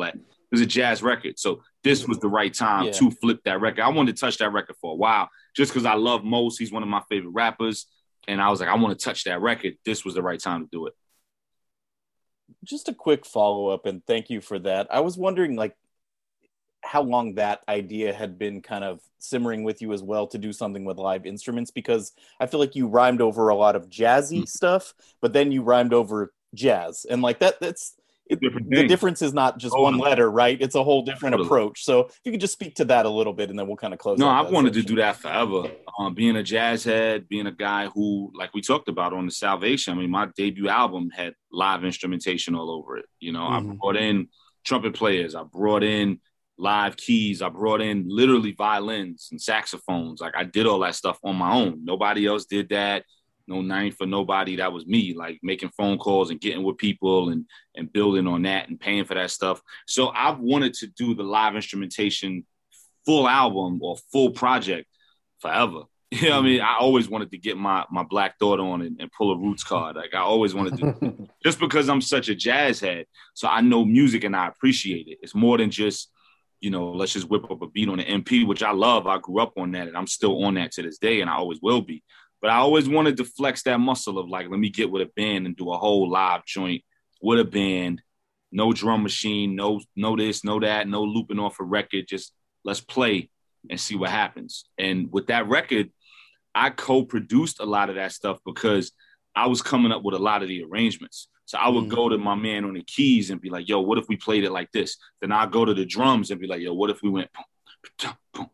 It was a jazz record. So this was the right time Yeah. to flip that record. I wanted to touch that record for a while just because I love Mos. He's one of my favorite rappers. And I was like, I want to touch that record. This was the right time to do it. Just a quick follow-up, and thank you for that. I was wondering, like, how long that idea had been kind of simmering with you as well to do something with live instruments, because I feel like you rhymed over a lot of jazzy mm. stuff, but then you rhymed over jazz. And like that, that's it, the difference is not just oh, one letter, right? It's a whole different totally. approach. So if you could just speak to that a little bit, and then we'll kind of close. No, I've wanted section. to do that forever. Um, being a jazz head, being a guy who, like we talked about on the Salvation, I mean, my debut album had live instrumentation all over it. You know, mm-hmm. I brought in trumpet players. I brought in live keys. I brought in literally violins and saxophones. Like I did all that stuff on my own. Nobody else did that. No nine for nobody. That was me, like making phone calls and getting with people and, and building on that and paying for that stuff. So I've wanted to do the live instrumentation full album or full project forever. You know what I mean? I always wanted to get my, my Black Thought on and, and pull a Roots card. Like I always wanted to, just because I'm such a jazz head. So I know music and I appreciate it. It's more than just, you know, let's just whip up a beat on the M P, which I love. I grew up on that and I'm still on that to this day and I always will be. But I always wanted to flex that muscle of like, let me get with a band and do a whole live joint with a band, no drum machine, no, no this, no that, no looping off a record. Just let's play and see what happens. And with that record, I co-produced a lot of that stuff because I was coming up with a lot of the arrangements. So I would mm. go to my man on the keys and be like, yo, what if we played it like this? Then I'll go to the drums and be like, yo, what if we went boom, boom, boom.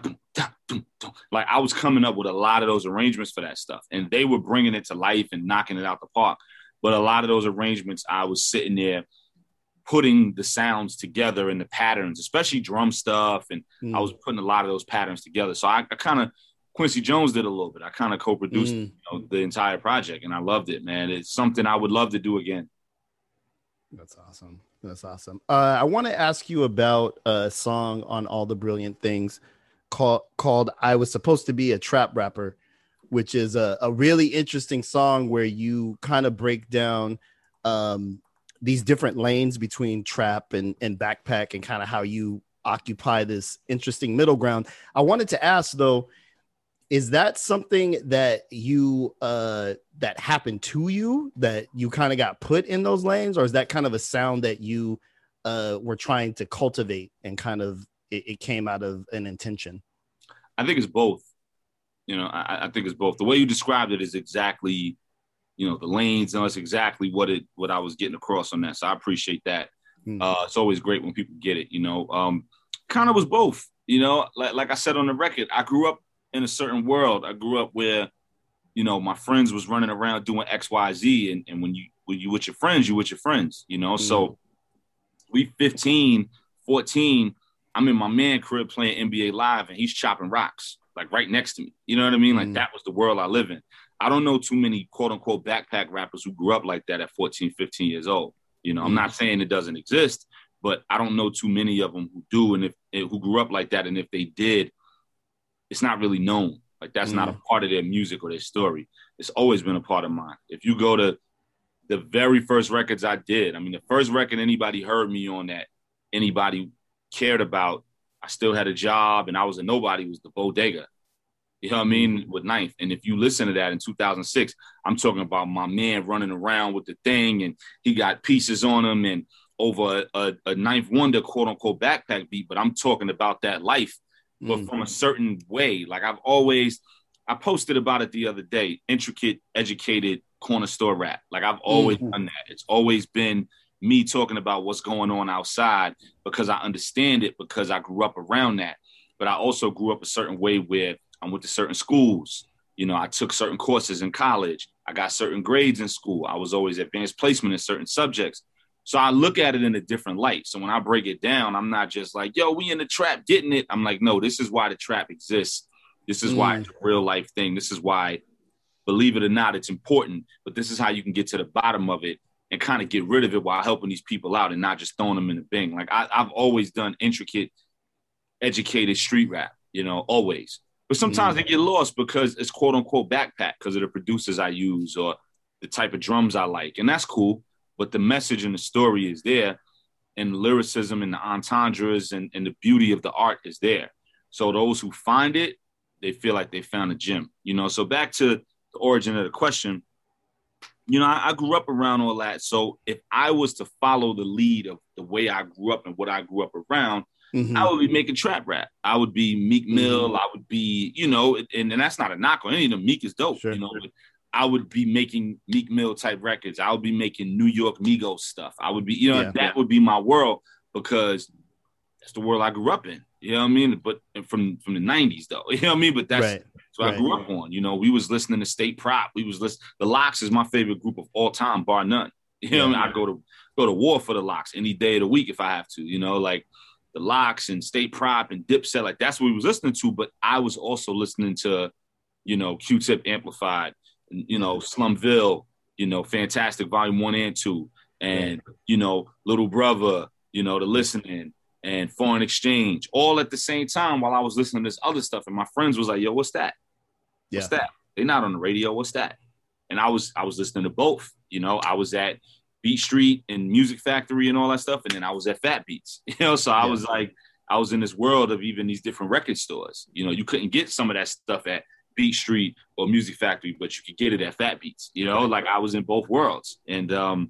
Like I was coming up with a lot of those arrangements for that stuff and they were bringing it to life and knocking it out the park. But a lot of those arrangements, I was sitting there putting the sounds together and the patterns, especially drum stuff. And mm. I was putting a lot of those patterns together. So I, I kind of, Quincy Jones did a little bit. I kind of co-produced mm. you know, the entire project and I loved it, man. It's something I would love to do again. That's awesome. That's awesome. Uh, I want to ask you about a song on All the Brilliant Things called, called I Was Supposed to Be a Trap Rapper, which is a, a really interesting song where you kind of break down um, these different lanes between trap and, and backpack and kind of how you occupy this interesting middle ground. I wanted to ask, though, is that something that you uh, that happened to you, that you kind of got put in those lanes, or is that kind of a sound that you uh, were trying to cultivate and kind of it, it came out of an intention? I think it's both. You know, I, I think it's both. The way you described it is exactly, you know, the lanes, and that's exactly what it what I was getting across on that. So I appreciate that. Mm-hmm. Uh, it's always great when people get it. You know, um, kind of was both. You know, like like I said on the record, I grew up in a certain world. I grew up where, you know, my friends was running around doing X, Y, Z. And, and when you, when you with your friends, you with your friends, you know? Mm. So we fifteen, fourteen, I'm in my man crib playing N B A Live and he's chopping rocks, like right next to me. You know what I mean? Like mm. that was the world I live in. I don't know too many quote unquote backpack rappers who grew up like that at fourteen, fifteen years old. You know, mm. I'm not saying it doesn't exist, but I don't know too many of them who do. And if, who grew up like that. And if they did, it's not really known. Like that's mm. not a part of their music or their story. It's always been a part of mine. If you go to the very first records I did, I mean, the first record anybody heard me on that anybody cared about, I still had a job and I was a nobody, was the Bodega. You know what I mean? With Ninth. And if you listen to that in two thousand six, I'm talking about my man running around with the thing and he got pieces on him and over a, a, a Ninth Wonder quote unquote backpack beat. But I'm talking about that life. But mm. from a certain way, like I've always, I posted about it the other day, intricate, educated corner store rap. Like I've always mm. done that. It's always been me talking about what's going on outside because I understand it because I grew up around that. But I also grew up a certain way where I went to certain schools. You know, I took certain courses in college. I got certain grades in school. I was always advanced placement in certain subjects. So I look at it in a different light. So when I break it down, I'm not just like, yo, we in the trap getting it. I'm like, no, this is why the trap exists. This is mm. why it's a real life thing. This is why, believe it or not, it's important. But this is how you can get to the bottom of it and kind of get rid of it while helping these people out and not just throwing them in the bin. Like I, I've always done intricate, educated street rap, you know, always. But sometimes mm. they get lost because it's quote unquote backpack because of the producers I use or the type of drums I like. And that's cool. But the message and the story is there. and lyricism and the entendres and, and the beauty of the art is there. So those who find it, they feel like they found a gem, you know? So back to the origin of the question, you know, I, I grew up around all that. So if I was to follow the lead of the way I grew up and what I grew up around, mm-hmm. I would be making trap rap. I would be Meek Mill. Mm-hmm. I would be, you know, and, and that's not a knock on any of them. Meek is dope, sure. you know. But I would be making Meek Mill type records. I would be making New York Migos stuff. I would be, you know, yeah, that yeah. would be my world because that's the world I grew up in. You know what I mean? But from from the nineties though, you know what I mean? But that's right. what right. I grew up on. You know, we was listening to State Prop. We was listening. The Lox is my favorite group of all time, bar none. You know, yeah, what I mean? I go to go to war for the Lox any day of the week if I have to. You know, like the Lox and State Prop and Dipset, like that's what we was listening to. But I was also listening to, you know, Q-Tip Amplified, and, you know, Slumville, you know, Fantastic Volume One and Two, and yeah. you know, Little Brother, you know, The Listening. And Foreign Exchange, all at the same time while I was listening to this other stuff. And my friends was like, yo, what's that? What's yeah. that? They're not on the radio. What's that? And I was I was listening to both. You know, I was at Beat Street and Music Factory and all that stuff. And then I was at Fat Beats. You know, so I yeah. was like, I was in this world of even these different record stores. You know, you couldn't get some of that stuff at Beat Street or Music Factory, but you could get it at Fat Beats. You know, like I was in both worlds. And um,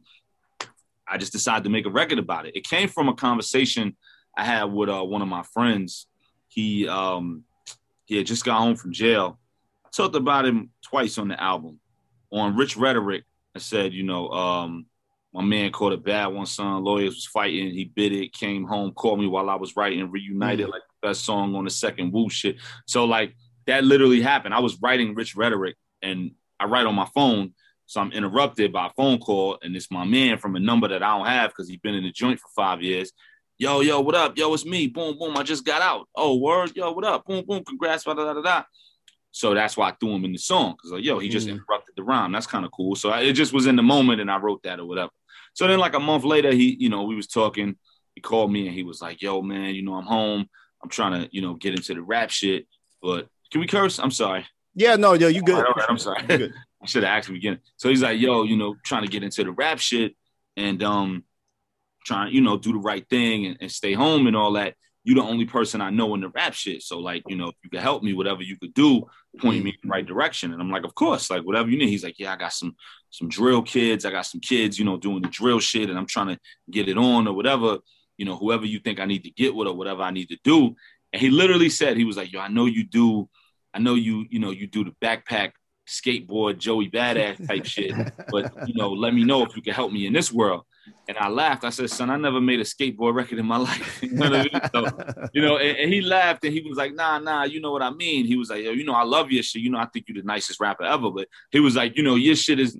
I just decided to make a record about it. It came from a conversation I had with uh, one of my friends. He um, he had just got home from jail. I talked about him twice on the album. On Rich Rhetoric, I said, you know, um, my man caught a bad one, son. Lawyers was fighting. He bit it, came home, called me while I was writing, reunited, mm-hmm. like the best song on the second Woo shit. So, like, that literally happened. I was writing Rich Rhetoric, and I write on my phone. So I'm interrupted by a phone call, and it's my man from a number that I don't have because he's been in the joint for five years. Yo, yo, what up? Yo, it's me. Boom, boom. I just got out. Oh, word. Yo, what up? Boom, boom. Congrats. Da, da, da, da. So that's why I threw him in the song. Because, like, yo, he just mm. interrupted the rhyme. That's kind of cool. So I, it just was in the moment and I wrote that or whatever. So then like a month later, he, you know, we was talking. He called me and he was like, yo, man, you know, I'm home. I'm trying to, you know, get into the rap shit. But can we curse? I'm sorry. Yeah, no, yo, you good. All right, all right, I'm sorry. Good. I should have asked him again. So he's like, yo, you know, trying to get into the rap shit. And, um, trying, you know, do the right thing and, and stay home and all that. You the only person I know in the rap shit. So, like, you know, if you could help me, whatever you could do, point me in the right direction. And I'm like, of course, like, whatever you need. He's like, yeah, I got some some drill kids. I got some kids, you know, doing the drill shit, and I'm trying to get it on or whatever, you know, whoever you think I need to get with or whatever I need to do. And he literally said, he was like, yo, I know you do, I know you, you know, you do the backpack, skateboard, Joey Badass type shit, but, you know, let me know if you can help me in this world. And I laughed. I said, son, I never made a skateboard record in my life. You know what I mean? So, you know, and, and he laughed and he was like, nah, nah, you know what I mean? He was like, yo, you know, I love your shit. You know, I think you're the nicest rapper ever. But he was like, you know, your shit is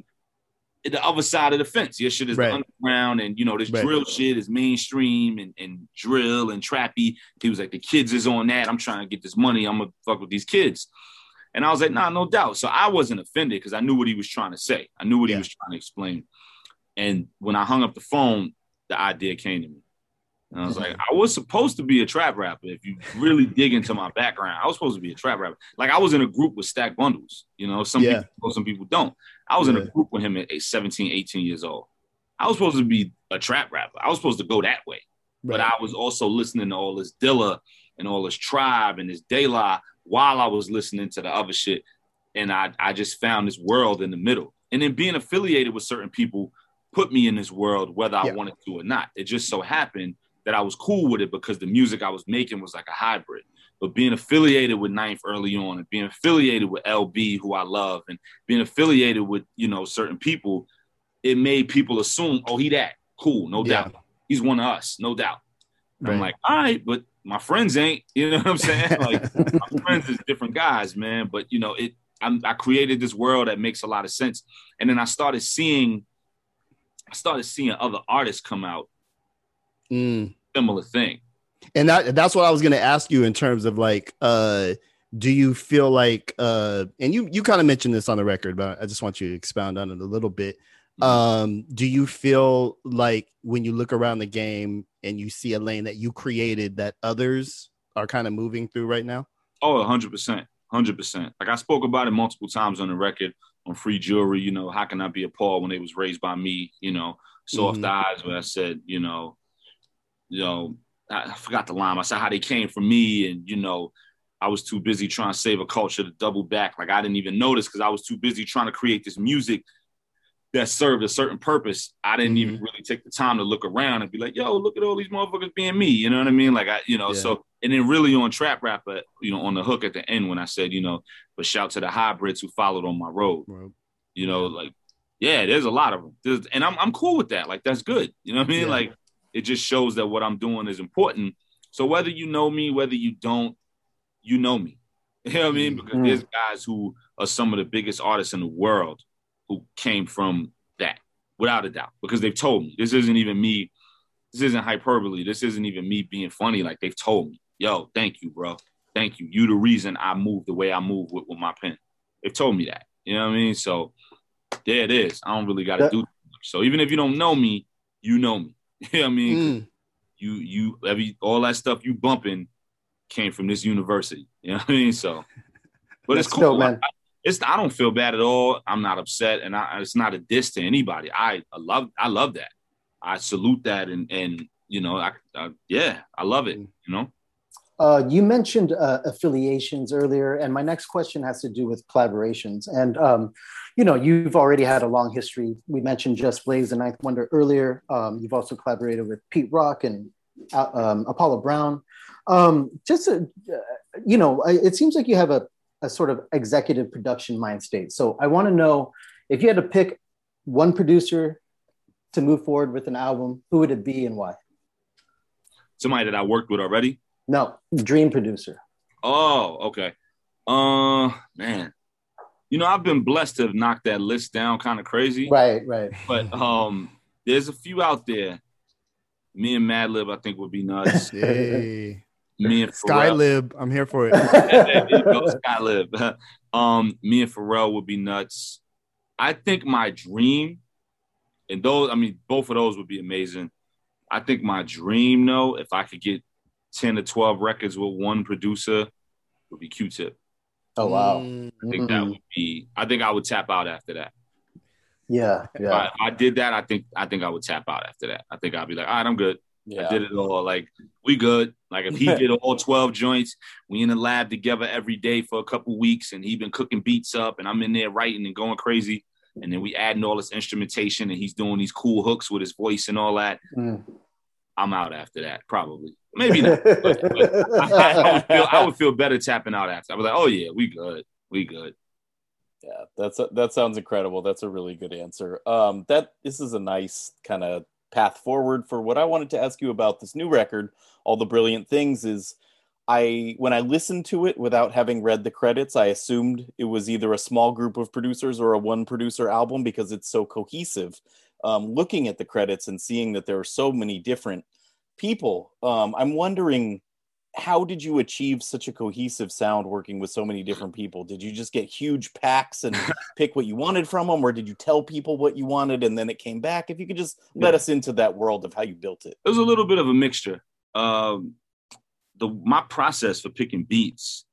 the other side of the fence. Your shit is right. the underground. And, you know, this right. drill shit is mainstream and, and drill and trappy. He was like, the kids is on that. I'm trying to get this money. I'm going to fuck with these kids. And I was like, nah, no doubt. So I wasn't offended because I knew what he was trying to say. I knew what yeah. he was trying to explain. And when I hung up the phone, the idea came to me. And I was like, I was supposed to be a trap rapper. If you really dig into my background, I was supposed to be a trap rapper. Like, I was in a group with Stack Bundles. You know, some yeah. people, some people don't. I was yeah. in a group with him at seventeen, eighteen years old. I was supposed to be a trap rapper. I was supposed to go that way. Right. But I was also listening to all this Dilla and all this Tribe and this De La while I was listening to the other shit. And I, I just found this world in the middle. And then being affiliated with certain people put me in this world, whether I yeah. wanted to or not. It just so happened that I was cool with it because the music I was making was like a hybrid. But being affiliated with Ninth early on and being affiliated with L B, who I love, and being affiliated with, you know, certain people, it made people assume, oh, he that. Cool, no yeah. doubt. He's one of us, no doubt. Right. I'm like, all right, but my friends ain't, you know what I'm saying? Like, my friends is different guys, man. But, you know, it. I'm, I created this world that makes a lot of sense. And then I started seeing I started seeing other artists come out, mm. similar thing. And that that's what I was going to ask you in terms of like, uh, do you feel like, uh, and you, you kind of mentioned this on the record, but I just want you to expound on it a little bit. Mm. Um, do you feel like when you look around the game and you see a lane that you created that others are kind of moving through right now? Oh, one hundred percent. one hundred percent. Like I spoke about it multiple times on the record. On Free Jewelry, you know, how can I be appalled when they was raised by me, you know, Soft mm-hmm. Eyes, where I said, you know, you know, I, I forgot the line. I said how they came from me, and you know, I was too busy trying to save a culture to double back. Like I didn't even notice because I was too busy trying to create this music that served a certain purpose. I didn't mm-hmm. even really take the time to look around and be like, yo, look at all these motherfuckers being me. You know what I mean? Like, I, you know, yeah. so, and then really on Trap Rapper, you know, on the hook at the end when I said, you know, but shout to the hybrids who followed on my road. Right. You know, like, yeah, there's a lot of them. There's, and I'm I'm cool with that. Like, that's good. You know what I mean? Yeah. Like, it just shows that what I'm doing is important. So whether you know me, whether you don't, you know me. You know what I mean? Because mm-hmm. there's guys who are some of the biggest artists in the world who came from that, without a doubt, because they've told me. This isn't even me. This isn't hyperbole. This isn't even me being funny. Like, they've told me, yo, thank you, bro. Thank you. You the reason I move the way I move with, with my pen. They've told me that. You know what I mean? So there it is. I don't really got to do much. So even if you don't know me, you know me. You know what I mean? Mm. You, you, every, all that stuff you bumping came from this university. You know what I mean? So, but That's it's cool, dope, man. I, It's I don't feel bad at all. I'm not upset, and I, it's not a diss to anybody. I, I love I love that. I salute that, and and you know, I, I yeah, I love it. You know. Uh, you mentioned uh, affiliations earlier, and my next question has to do with collaborations. And um, you know, you've already had a long history. We mentioned Just Blaze and Ninth Wonder earlier. Um, you've also collaborated with Pete Rock and uh, um, Apollo Brown. Um, just a, uh, you know, it seems like you have a a sort of executive production mind state. So I want to know, if you had to pick one producer to move forward with an album, who would it be and why? Somebody that I worked with already? No, dream producer. Oh, okay. Uh, man. You know, I've been blessed to have knocked that list down kind of crazy. Right, right. But um, there's a few out there. Me and Madlib, I think, would be nuts. Hey. Me and Skylib, I'm here for it. There you go, Skylib. Um, me and Pharrell would be nuts. I think my dream, and those, I mean, both of those would be amazing. I think my dream, though, if I could get ten to twelve records with one producer, would be Q-Tip. Oh, wow. I think that would be, I think I would tap out after that. Yeah, yeah. If I, if I did that, I think I think I would tap out after that. I think I'd be like, all right, I'm good. Yeah. I did it all. Like, we good. Like, if he did all twelve joints, we in the lab together every day for a couple weeks, and he been cooking beats up, and I'm in there writing and going crazy, and then we adding all this instrumentation, and he's doing these cool hooks with his voice and all that. Mm. I'm out after that, probably. Maybe not. But, but I, I, would feel, I would feel better tapping out after. I was like, oh, yeah, we good. We good. Yeah, that's a, that sounds incredible. That's a really good answer. Um, that this is a nice kind of path forward for what I wanted to ask you about this new record, All the Brilliant Things. Is I when I listened to it without having read the credits, I assumed it was either a small group of producers or a one producer album because it's so cohesive. Um, looking at the credits and seeing that there are so many different people, um, I'm wondering, how did you achieve such a cohesive sound working with so many different people? Did you just get huge packs and pick what you wanted from them, or did you tell people what you wanted and then it came back? If you could just let yeah. us into that world of how you built it. It was a little bit of a mixture. Um, the my process for picking beats,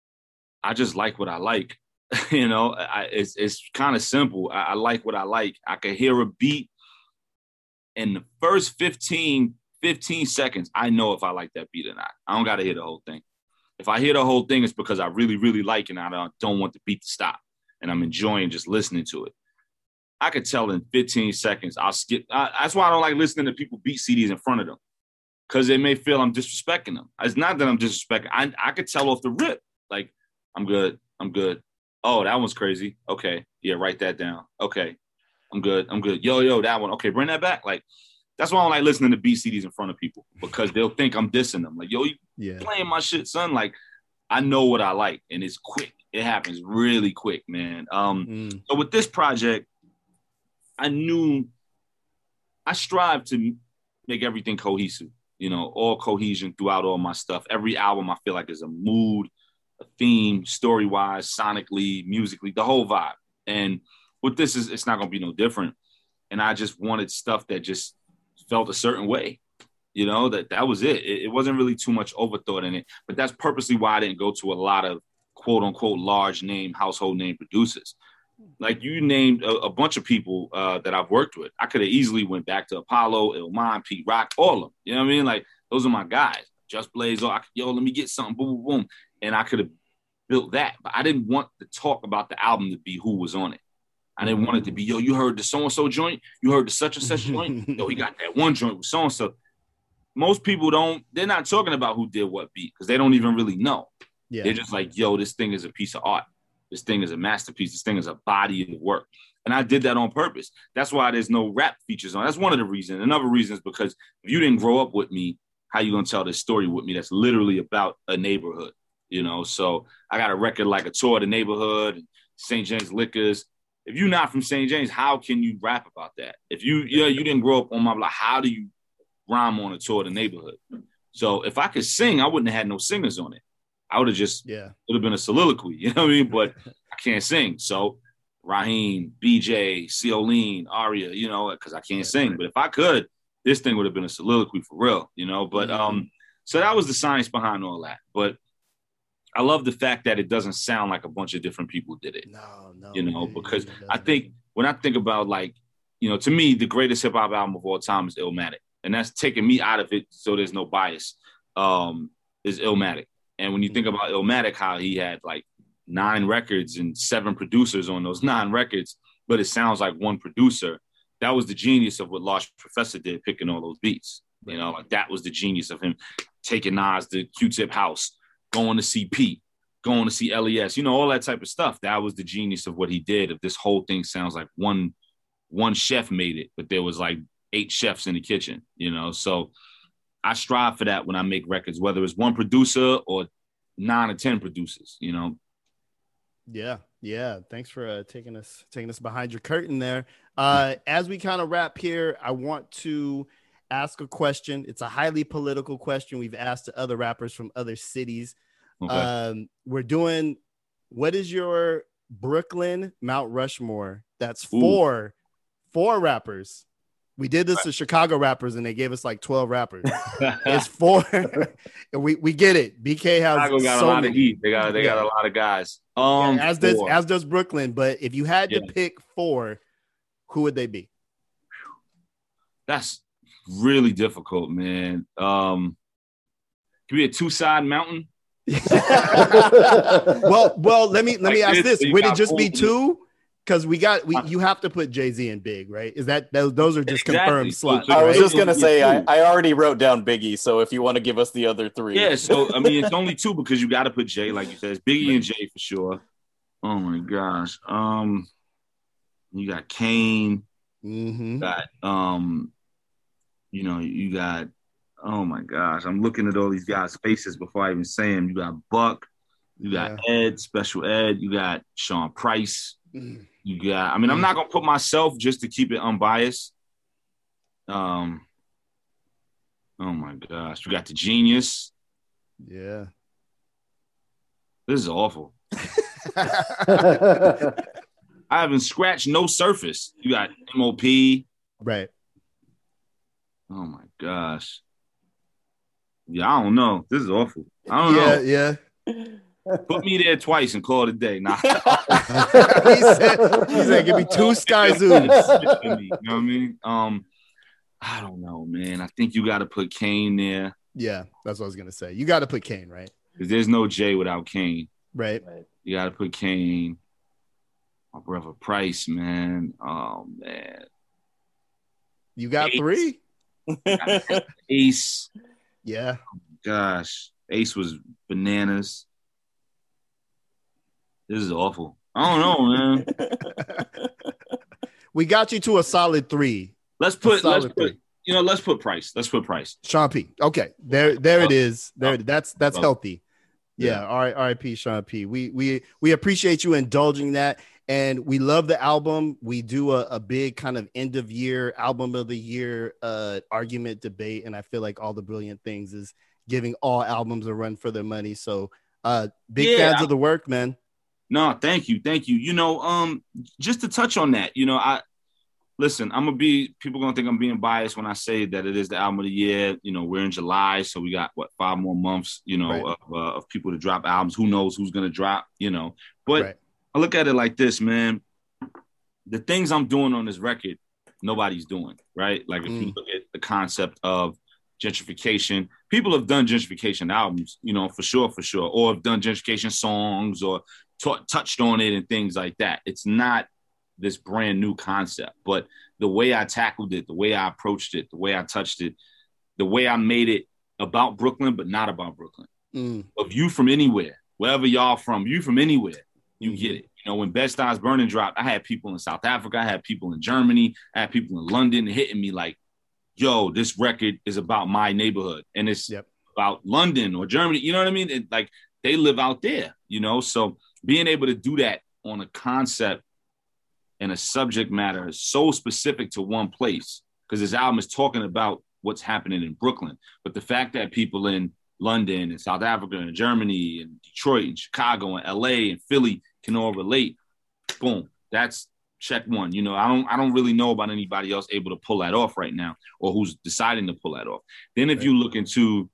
I just like what I like. you know, I, it's it's kind of simple. I, I like what I like. I can hear a beat, and the first fifteen seconds, I know if I like that beat or not. I don't got to hear the whole thing. If I hear the whole thing, it's because I really, really like it and I don't, don't want the beat to stop. And I'm enjoying just listening to it. I could tell in fifteen seconds, I'll skip. I, that's why I don't like listening to people beat C Ds in front of them, because they may feel I'm disrespecting them. It's not that I'm disrespecting. I, I could tell off the rip. Like, I'm good. I'm good. Oh, that one's crazy. Okay. Yeah, write that down. Okay. I'm good. I'm good. Yo, yo, that one. Okay, bring that back. Like, that's why I don't like listening to beat C Ds in front of people, because they'll think I'm dissing them. Like, yo, you yeah. playing my shit, son. Like, I know what I like, and it's quick. It happens really quick, man. Um, mm. So with this project, I knew I strive to make everything cohesive, you know, all cohesion throughout all my stuff. Every album I feel like is a mood, a theme, story-wise, sonically, musically, the whole vibe. And with this, is it's not going to be no different. And I just wanted stuff that just felt a certain way, you know, that that was it. it. It wasn't really too much overthought in it, but that's purposely why I didn't go to a lot of quote unquote large name, household name producers, Like you named a, a bunch of people uh, that I've worked with. I could have easily went back to Apollo, Illmind, Pete Rock, all of them. You know what I mean? Like those are my guys. Just Blaze, oh, I, yo, let me get something, boom, boom, boom. And I could have built that. But I didn't want the talk about the album to be who was on it. I didn't want it to be, yo, you heard the so-and-so joint? You heard the such and such joint? Yo, he got that one joint with so-and-so. Most people don't, they're not talking about who did what beat because they don't even really know. Yeah. They're just like, yo, this thing is a piece of art. This thing is a masterpiece. This thing is a body of work. And I did that on purpose. That's why there's no rap features on. That's one of the reasons. Another reason is because if you didn't grow up with me, how you gonna tell this story with me that's literally about a neighborhood, you know? So I got a record like A Tour of the Neighborhood, Saint James Liquors. If you're not from Saint James, how can you rap about that? If you, you know, you didn't grow up on my block, how do you rhyme on A Tour of the Neighborhood? So if I could sing, I wouldn't have had no singers on it. I would have just, yeah, it would have been a soliloquy, you know what I mean? But I can't sing. So Raheem, B J, Ceoline, Aria, you know, because I can't sing. But if I could, this thing would have been a soliloquy for real, you know? But um, so that was the science behind all that. But I love the fact that it doesn't sound like a bunch of different people did it. No, no. You know, because I think when I think about like, you know, to me, the greatest hip hop album of all time is Illmatic. And that's taking me out of it so there's no bias, um, is Illmatic. And when you think about Illmatic, how he had like nine records and seven producers on those nine records, but it sounds like one producer. That was the genius of what Large Professor did, picking all those beats. You know, like that was the genius of him taking Nas to Q-Tip House, going to see Pete, going to see L E S, you know, all that type of stuff. That was the genius of what he did. If this whole thing sounds like one, one chef made it, but there was like eight chefs in the kitchen, you know? So I strive for that when I make records, whether it's one producer or nine or ten producers, you know? Yeah. Yeah. Thanks for uh, taking us, taking us behind your curtain there. Uh, as we kind of wrap here, I want to ask a question. It's a highly political question we've asked to other rappers from other cities. Okay. Um, we're doing, what is your Brooklyn Mount Rushmore? That's four, Ooh. four rappers. We did this to Chicago rappers and they gave us like twelve rappers. It's four. we we get it. B K has Chicago got so a lot many. of heat. They got they yeah. got a lot of guys. Um, yeah, as four. does as does Brooklyn. But if you had to yeah. pick four, who would they be? That's really difficult, man. Um, could be a two side mountain. well, well, let me let like me ask this: this. Would it just be two? Because we got we you have to put Jay-Z and Big, right? Is that those, those are just exactly. confirmed slots? I was right? just gonna say I, I already wrote down Biggie, so if you want to give us the other three, yeah. So I mean, it's only two because you got to put Jay, like you said, it's Biggie and Jay for sure. Oh my gosh, um, you got Kane, mm-hmm. you got um, you know, you got oh my gosh, I'm looking at all these guys' faces before I even say them. You got Buck, you got yeah. Ed, Special Ed, you got Sean Price. Mm. You got, I mean, I'm not going to put myself just to keep it unbiased. Um, oh my gosh. You got the Genius. Yeah. This is awful. I haven't scratched no surface. You got M O P. Right. Oh my gosh. Yeah, I don't know. This is awful. I don't yeah, know. Yeah, yeah. Put me there twice and call it a day. Nah. he, said, he said, give me two Sky Zoos. You know what I mean? Um, I don't know, man. I think you got to put Kane there. Yeah, that's what I was going to say. You got to put Kane, right? Because there's no Jay without Kane. Right. You got to put Kane. My brother Price, man. Oh, man. You got Ace. three? Got Ace. Yeah. Oh, gosh. Ace was bananas. This is awful. I don't know, man. We got you to a solid three. Let's put, let's put, three. you know, let's put Price. Let's put Price. Sean P. Okay, there, there it is. There, that's that's healthy. Yeah. R I P. Sean P. We we we appreciate you indulging that, and we love the album. We do a, a big kind of end of year album of the year uh, argument debate, and I feel like All the Brilliant Things is giving all albums a run for their money. So, uh, big yeah. fans of the work, man. No, thank you. Thank you. You know, um, just to touch on that, you know, I listen, I'm gonna be, people gonna think I'm being biased when I say that it is the album of the year. You know, we're in July, so we got what, five more months, you know, right. of, uh, of people to drop albums. Who knows who's gonna drop, you know, but right. I look at it like this, man. the things I'm doing on this record, nobody's doing, right? Like if mm. you look at the concept of gentrification, people have done gentrification albums, you know, for sure, for sure, or have done gentrification songs or t- touched on it and things like that. It's not this brand new concept, but the way I tackled it, the way I approached it, the way I touched it, the way I made it about Brooklyn, but not about Brooklyn. Mm. Of you from anywhere, wherever y'all from, you from anywhere, you get it. You know, when Bed-Stuy Burning dropped, I had people in South Africa, I had people in Germany, I had people in London hitting me like, yo, this record is about my neighborhood and it's yep. about London or Germany. You know what I mean? It, like they live out there, you know? So being able to do that on a concept and a subject matter is so specific to one place because this album is talking about what's happening in Brooklyn. But the fact that people in London and South Africa and Germany and Detroit and Chicago and L A and Philly can all relate, boom, that's check one. You know, I don't I don't really know about anybody else able to pull that off right now or who's deciding to pull that off. Then if right. you look into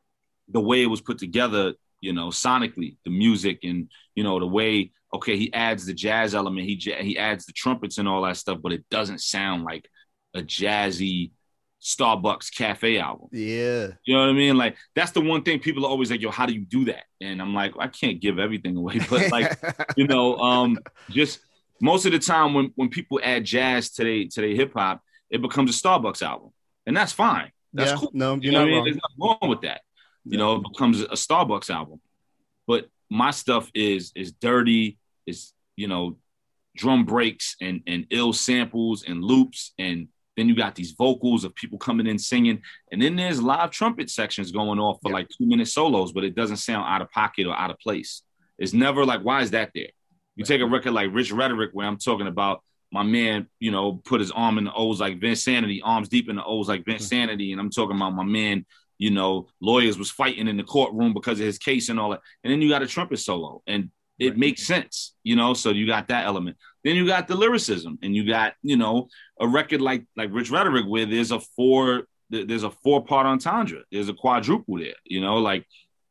the way it was put together, you know, sonically, the music and, you know, the way, okay, he adds the jazz element, he he adds the trumpets and all that stuff, but it doesn't sound like a jazzy Starbucks cafe album. Yeah. You know what I mean? Like, that's the one thing people are always like, yo, how do you do that? And I'm like, I can't give everything away. But like, you know, um, just most of the time when, when people add jazz to their to their hip hop, it becomes a Starbucks album. And that's fine. That's yeah, cool. No, you're you know not what I mean? wrong. There's nothing wrong with that. You know, it becomes a Starbucks album. But my stuff is is dirty, is, you know, drum breaks and and ill samples and loops, and then you got these vocals of people coming in singing, and then there's live trumpet sections going off for yeah. like two minute solos, but it doesn't sound out of pocket or out of place. It's never like, why is that there? You right. take a record like Rich Rhetoric, where I'm talking about my man, you know, put his arm in the O's like Vince Sanity, arms deep in the O's like Vince mm-hmm. Sanity, and I'm talking about my man, you know, lawyers was fighting in the courtroom because of his case and all that, and then you got a trumpet solo, and it right. makes sense, you know, so you got that element. Then you got the lyricism, and you got, you know, a record like like Rich Rhetoric where there's a four there's a four part entendre, there's a quadruple there, you know, like.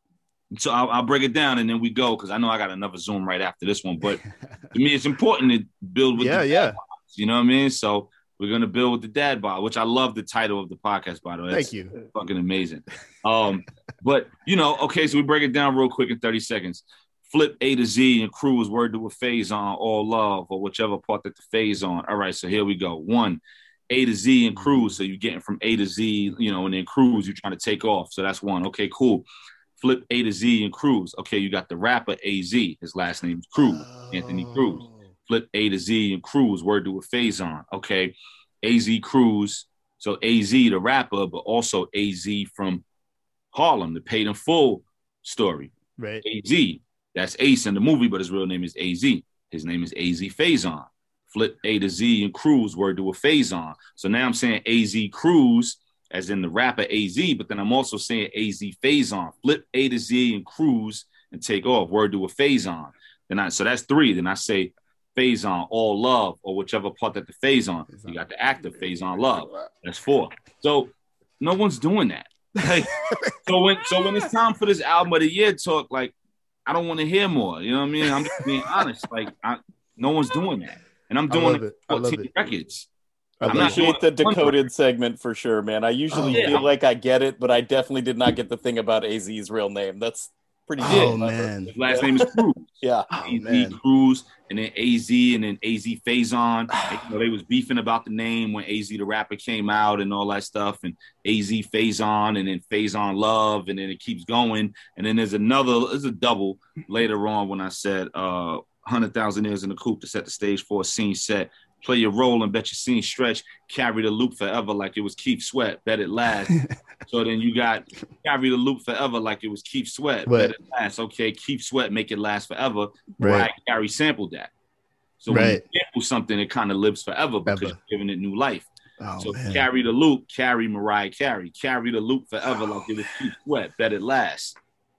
So I'll, I'll break it down and then we go, because I know I got another Zoom right after this one. But to me, it's important to build with yeah, the yeah. dad bods, you know what I mean? So we're gonna build with the dad bod, which I love the title of the podcast, by the way. Thank That's you. Fucking amazing. Um, but you know, okay, so we break it down real quick in thirty seconds. Flip A to Z and Cruise, word to a phase on, all love, or whichever part that the phase on. All right, so here we go. One, A to Z and Cruise. So you're getting from A to Z, you know, and then Cruise, you're trying to take off. So that's one. Okay, cool. Flip A to Z and Cruz. Okay, you got the rapper A Z. His last name is Cruz, oh. Anthony Cruz. Flip A to Z and Cruz, word to a phase on. Okay, A Z Cruz. So A Z, the rapper, but also A Z from Harlem, the Paid in Full story. Right. A Z, that's Ace in the movie, but his real name is A Z. His name is A Z Faison. Flip A to Z and Cruz, word to a phase on. So now I'm saying A Z Cruz, as in the rapper A Z, but then I'm also saying A Z Faison. Flip A to Z and Cruise and take off. Word to a Faison. Then I so that's three. Then I say Faison, all love, or whichever part that the Faison. You got the actor Faison love. That's four. So no one's doing that. Like, so when so when it's time for this album of the year talk, like I don't want to hear more. You know what I mean? I'm just being honest. Like I, no one's doing that, and I'm doing it. fourteen records. I appreciate the decoded segment for sure, man. I usually oh, yeah. feel like I get it, but I definitely did not get the thing about A Z's real name. That's pretty good. Oh, man. His last name is Cruz. yeah. Oh, A Z Cruz, and then A Z, and then A Z Faison. You know, they was beefing about the name when A Z the rapper came out and all that stuff, and A Z Faison, and then Faison Love, and then it keeps going. And then there's another, there's a double later on when I said uh, one hundred thousand Years in the Coop to set the stage for a scene set. Play your role and bet your scene stretch. Carry the loop forever like it was Keith Sweat. Bet it last. So then you got carry the loop forever like it was Keith Sweat. Right. Bet it last. Okay, Keith Sweat, make it last forever. Right. Carry sampled that. So when right. you sample something, it kind of lives forever because Ever. you're giving it new life. Oh, so man. Carry the loop, carry Mariah Carey. Carry the loop forever oh, like it was Keith Sweat. Bet it last.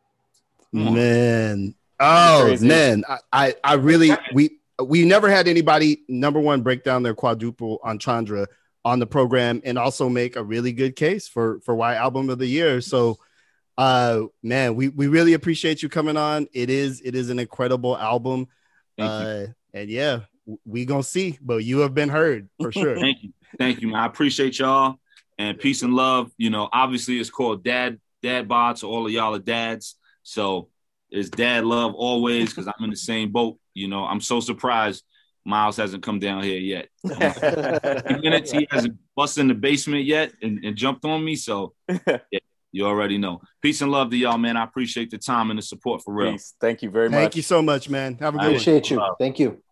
Man. Oh, man. I, I, I really, we, We never had anybody, number one, break down their quadruple entendre on the program and also make a really good case for, for why album of the year. So, uh, man, we, we really appreciate you coming on. It is it is an incredible album. Uh, and yeah, we gonna see, but you have been heard for sure. Thank you. Thank you, man. I appreciate y'all and peace and love. You know, obviously it's called Dad, Dad Bod, so all of y'all are dads. So it's dad love always because I'm in the same boat. You know, I'm so surprised Miles hasn't come down here yet. Minutes, he hasn't busted in the basement yet and, and jumped on me. So yeah, you already know. Peace and love to y'all, man. I appreciate the time and the support for real. Peace. Thank you very Thank much. Thank you so much, man. Have a good I appreciate one. you. Thank you.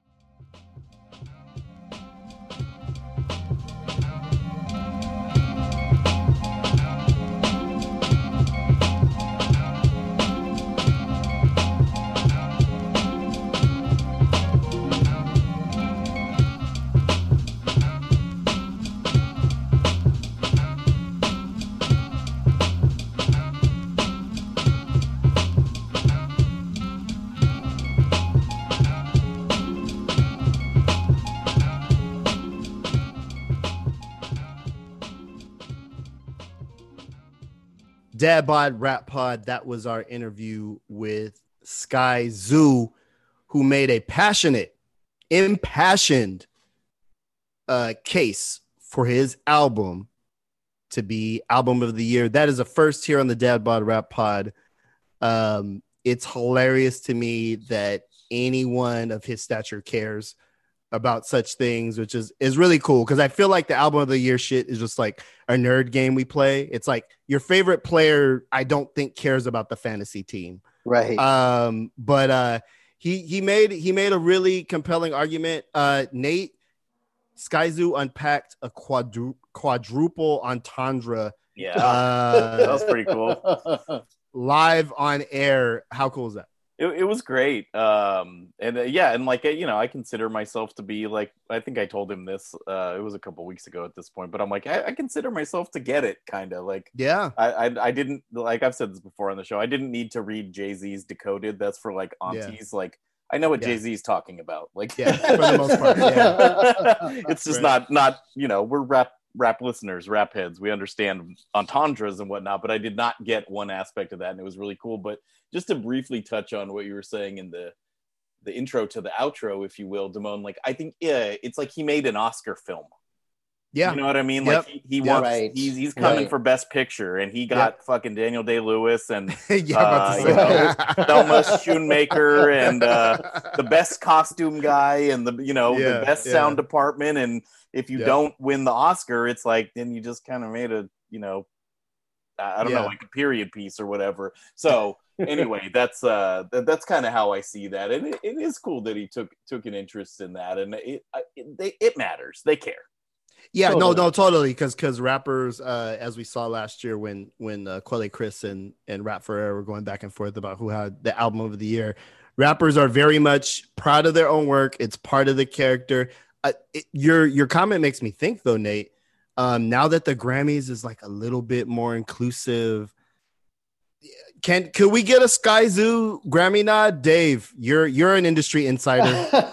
Dad Bod Rap Pod. That was our interview with Sky Zoo, who made a passionate, impassioned uh, case for his album to be album of the year. That is a first here on the Dad Bod Rap Pod. Um, it's hilarious to me that anyone of his stature cares about such things, which is is really cool because I feel like the album of the year shit is just like a nerd game we play. It's like your favorite player, I don't think cares about the fantasy team, right? Um, but uh, he he made he made a really compelling argument. Uh, Nate Sky Zoo unpacked a quadru- quadruple entendre. Yeah, uh, that was pretty cool. Live on air. How cool is that? It, it was great. Um, and uh, yeah, and like, you know, I consider myself to be like, I think I told him this, uh, it was a couple weeks ago at this point, but I'm like, I, I consider myself to get it kind of like, yeah, I, I, I didn't, like I've said this before on the show, I didn't need to read Jay-Z's Decoded. That's for like aunties. Yeah. Like, I know what yeah. Jay-Z's talking about. Like, yeah, for the most part. Yeah. It's just right. not, not, you know, we're rap, rap listeners, rap heads. We understand entendres and whatnot, but I did not get one aspect of that. And it was really cool. But just to briefly touch on what you were saying in the the intro to the outro, if you will, Damone, like, I think, yeah, it's like he made an Oscar film. Yeah. You know what I mean? Yep. Like he, he yep. wants, right. he's, he's coming right. for Best Picture, and he got yep. fucking Daniel Day-Lewis and yeah, uh, you know, Thelma Schoonmaker and uh, the best costume guy and the, you know, yeah, the best yeah. sound department. And if you yep. don't win the Oscar, it's like, then you just kind of made a, you know, I don't yeah. know, like a period piece or whatever. So anyway, that's uh, th- that's kind of how I see that, and it, it is cool that he took took an interest in that, and it it, they, it matters. They care. Yeah, totally. no, no, totally, because because rappers, uh, as we saw last year when when uh, Quelle Chris and and Rap Forever were going back and forth about who had the album of the year, rappers are very much proud of their own work. It's part of the character. Uh, it, your your comment makes me think though, Nate. Um, now that the Grammys is like a little bit more inclusive, can could we get a Sky Zoo Grammy nod? Dave, you're you're an industry insider.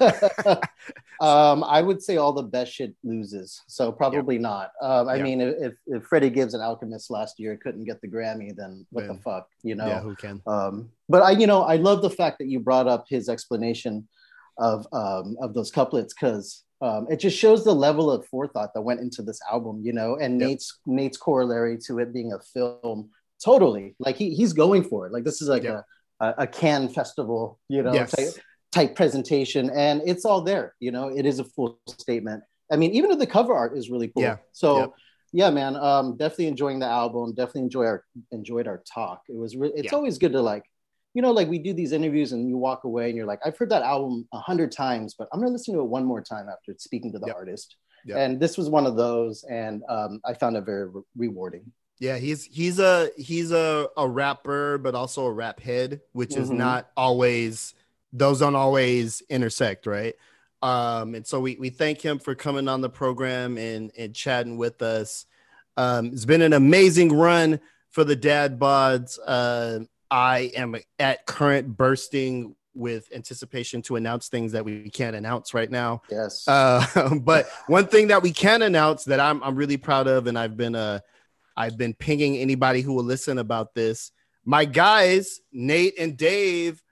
um, I would say all the best shit loses, so probably yep. not. Um, I yep. mean, if if Freddie Gibbs and Alchemist last year couldn't get the Grammy, then what Man. the fuck, you know? Yeah, who can? Um, but I, you know, I love the fact that you brought up his explanation of um, of those couplets because. Um, it just shows the level of forethought that went into this album, you know, and yep. Nate's Nate's corollary to it being a film. Totally, like he he's going for it. Like this is like yep. a, a Cannes festival, you know, yes. type, type presentation, and it's all there. You know, it is a full statement. I mean, even the cover art is really cool. Yeah. So, yep. yeah, man, um, definitely enjoying the album. Definitely enjoy our enjoyed our talk. It was re- it's yeah. always good to like. You know, like we do these interviews and you walk away and you're like, I've heard that album a hundred times, but I'm going to listen to it one more time after speaking to the yep. artist. Yep. And this was one of those. And um, I found it very re- rewarding. Yeah, he's he's a he's a, a rapper, but also a rap head, which mm-hmm. is not always, those don't always intersect, right? Um, and so we, we thank him for coming on the program and, and chatting with us. Um, it's been an amazing run for the Dad Bods. Uh, I am at current bursting with anticipation to announce things that we can't announce right now. Yes. Uh, but one thing that we can announce that I'm I'm really proud of, and I've been uh I've been pinging anybody who will listen about this. My guys, Nate and Dave,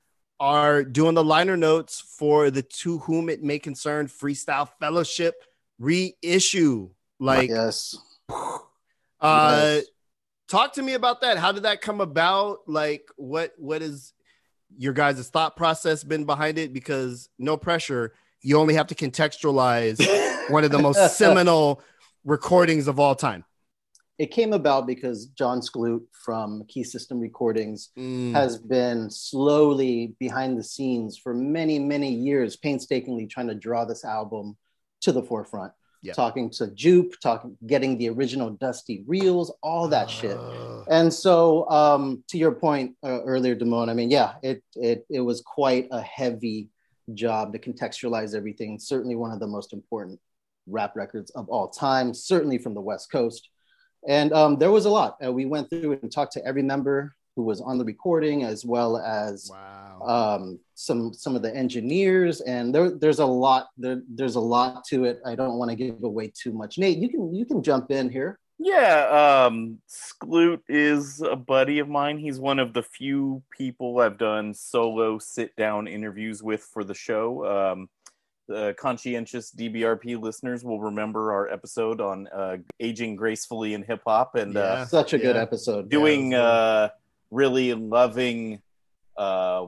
are doing the liner notes for the To Whom It May Concern Freestyle Fellowship reissue. Like, yes. uh, Yes. talk to me about that. How did that come about? Like, what what is your guys' thought process been behind it? Because no pressure, you only have to contextualize one of the most seminal recordings of all time. It came about because John Skloot from Key System Recordings Mm. has been slowly behind the scenes for many, many years, painstakingly trying to draw this album to the forefront. Yeah. Talking to Jupe, talking, getting the original Dusty reels, all that shit. Uh, And so, um, to your point uh, earlier, Damone, I mean, yeah, it it it was quite a heavy job to contextualize everything. Certainly one of the most important rap records of all time, certainly from the West Coast. And um, there was a lot. Uh, we went through and talked to every member who was on the recording, as well as wow. um, some some of the engineers. And there, there's a lot. There, there's a lot to it. I don't want to give away too much. Nate, you can you can jump in here. Yeah, um, Skloot is a buddy of mine. He's one of the few people I've done solo sit-down interviews with for the show. Um, the conscientious D B R P listeners will remember our episode on uh, aging gracefully in hip-hop and uh, Yeah. Such a good Yeah. episode. doing Yeah, it was uh, really loving, uh,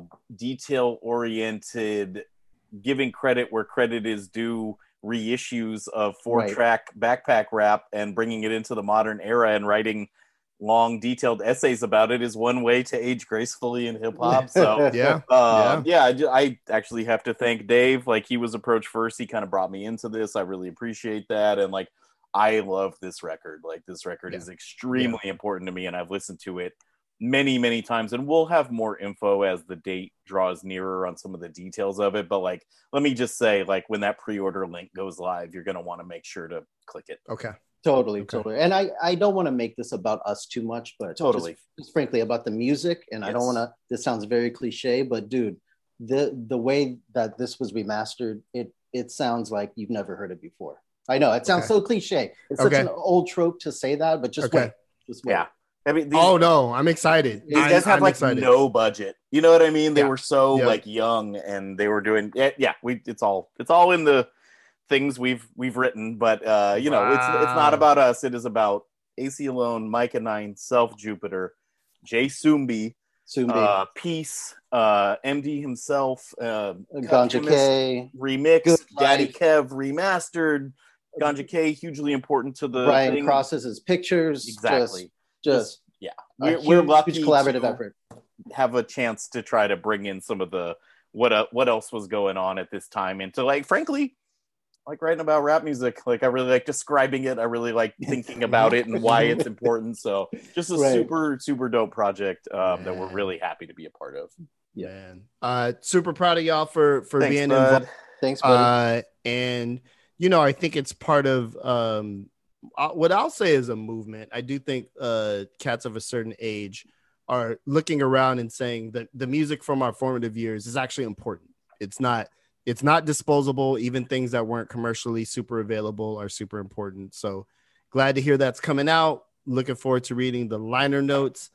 detail-oriented, giving credit where credit is due reissues of four-track backpack rap and bringing it into the modern era and writing long, detailed essays about it is one way to age gracefully in hip-hop. So, Yeah. uh, yeah, I, ju- I actually have to thank Dave. Like, he was approached first. He kind of brought me into this. I really appreciate that. And, like, I love this record. Like, this record Yeah. is extremely important to me, and I've listened to it many, many times. And we'll have more info as the date draws nearer on some of the details of it. But, like, let me just say, like, when that pre-order link goes live, you're going to want to make sure to click it. Okay. Totally, Okay. totally. And I, I don't want to make this about us too much, but Totally. just, just frankly about the music. And I don't Yes. want to, this sounds very cliche, but dude, the the way that this was remastered, it it sounds like you've never heard it before. I know it sounds Okay. so cliche. It's Okay. such an old trope to say that, but just Okay. wait. Just wait. Yeah. I mean, these, Oh no, I'm excited. these I'm, guys have I'm like excited. no budget. You know what I mean? They Yeah. were so Yeah. like young, and they were doing yeah, yeah. We it's all it's all in the things we've we've written, but uh, you know, it's it's not Wow. about us. It is about A C Alone, Micah Nine, Self Jupiter, Jay Sumbi, Soon be. uh, Peace, uh, M D himself, uh, Ganja Alchemist K, remixed, Good Daddy Life. Kev remastered, Ganja K hugely important to the Brian thing. crosses his pictures. Exactly. Just, Yeah, just we're, a we're huge, lucky huge collaborative to effort. have a chance to try to bring in some of the what uh, what else was going on at this time into like frankly like writing about rap music. Like I really like describing it. I really like thinking about it and why it's important. So just a Right. super super dope project um, that we're Man. really happy to be a part of. Yeah. Man. Uh, super proud of y'all for for Thanks, being bud. involved. Thanks, buddy. Uh, and you know, I think it's part of um, uh, what I'll say is a movement. I do think uh, cats of a certain age are looking around and saying that the music from our formative years is actually important. It's not. It's not disposable. Even things that weren't commercially super available are super important. So glad to hear that's coming out. Looking forward to reading the liner notes.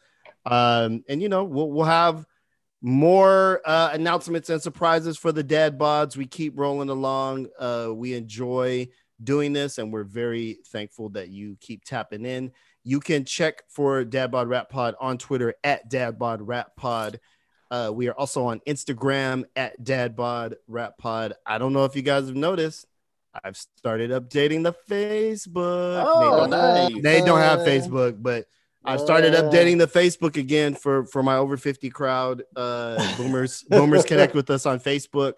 Um, and you know, we'll we'll have more uh, announcements and surprises for the Dad Bods. We keep rolling along. Uh, we enjoy doing this, and we're very thankful that you keep tapping in. You can check for Dad Bod Rap Pod on Twitter at Dad Bod Rap Pod. Uh, we are also on Instagram at Dad Bod Rap Pod. I don't know if you guys have noticed, I've started updating the Facebook. Oh, Nate, don't, nice. Nate don't have Facebook, but I've started Uh, updating the Facebook again for, for my over fifty crowd. Uh, boomers, boomers connect with us on Facebook.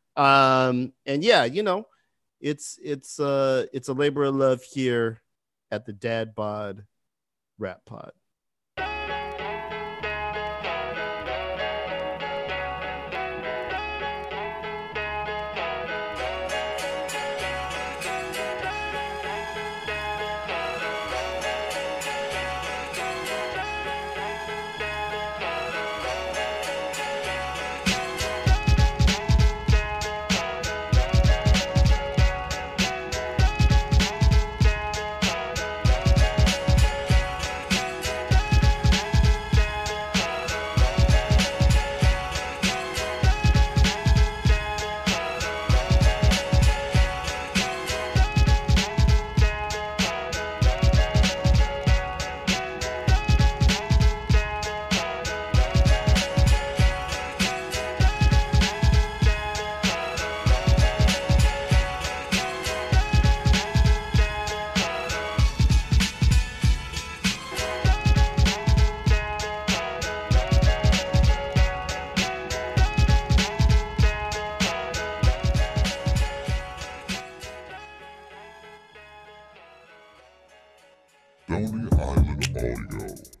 Um, and yeah, you know, it's it's uh it's a labor of love here at the Dad Bod Rap Pod. Stony Island Audio.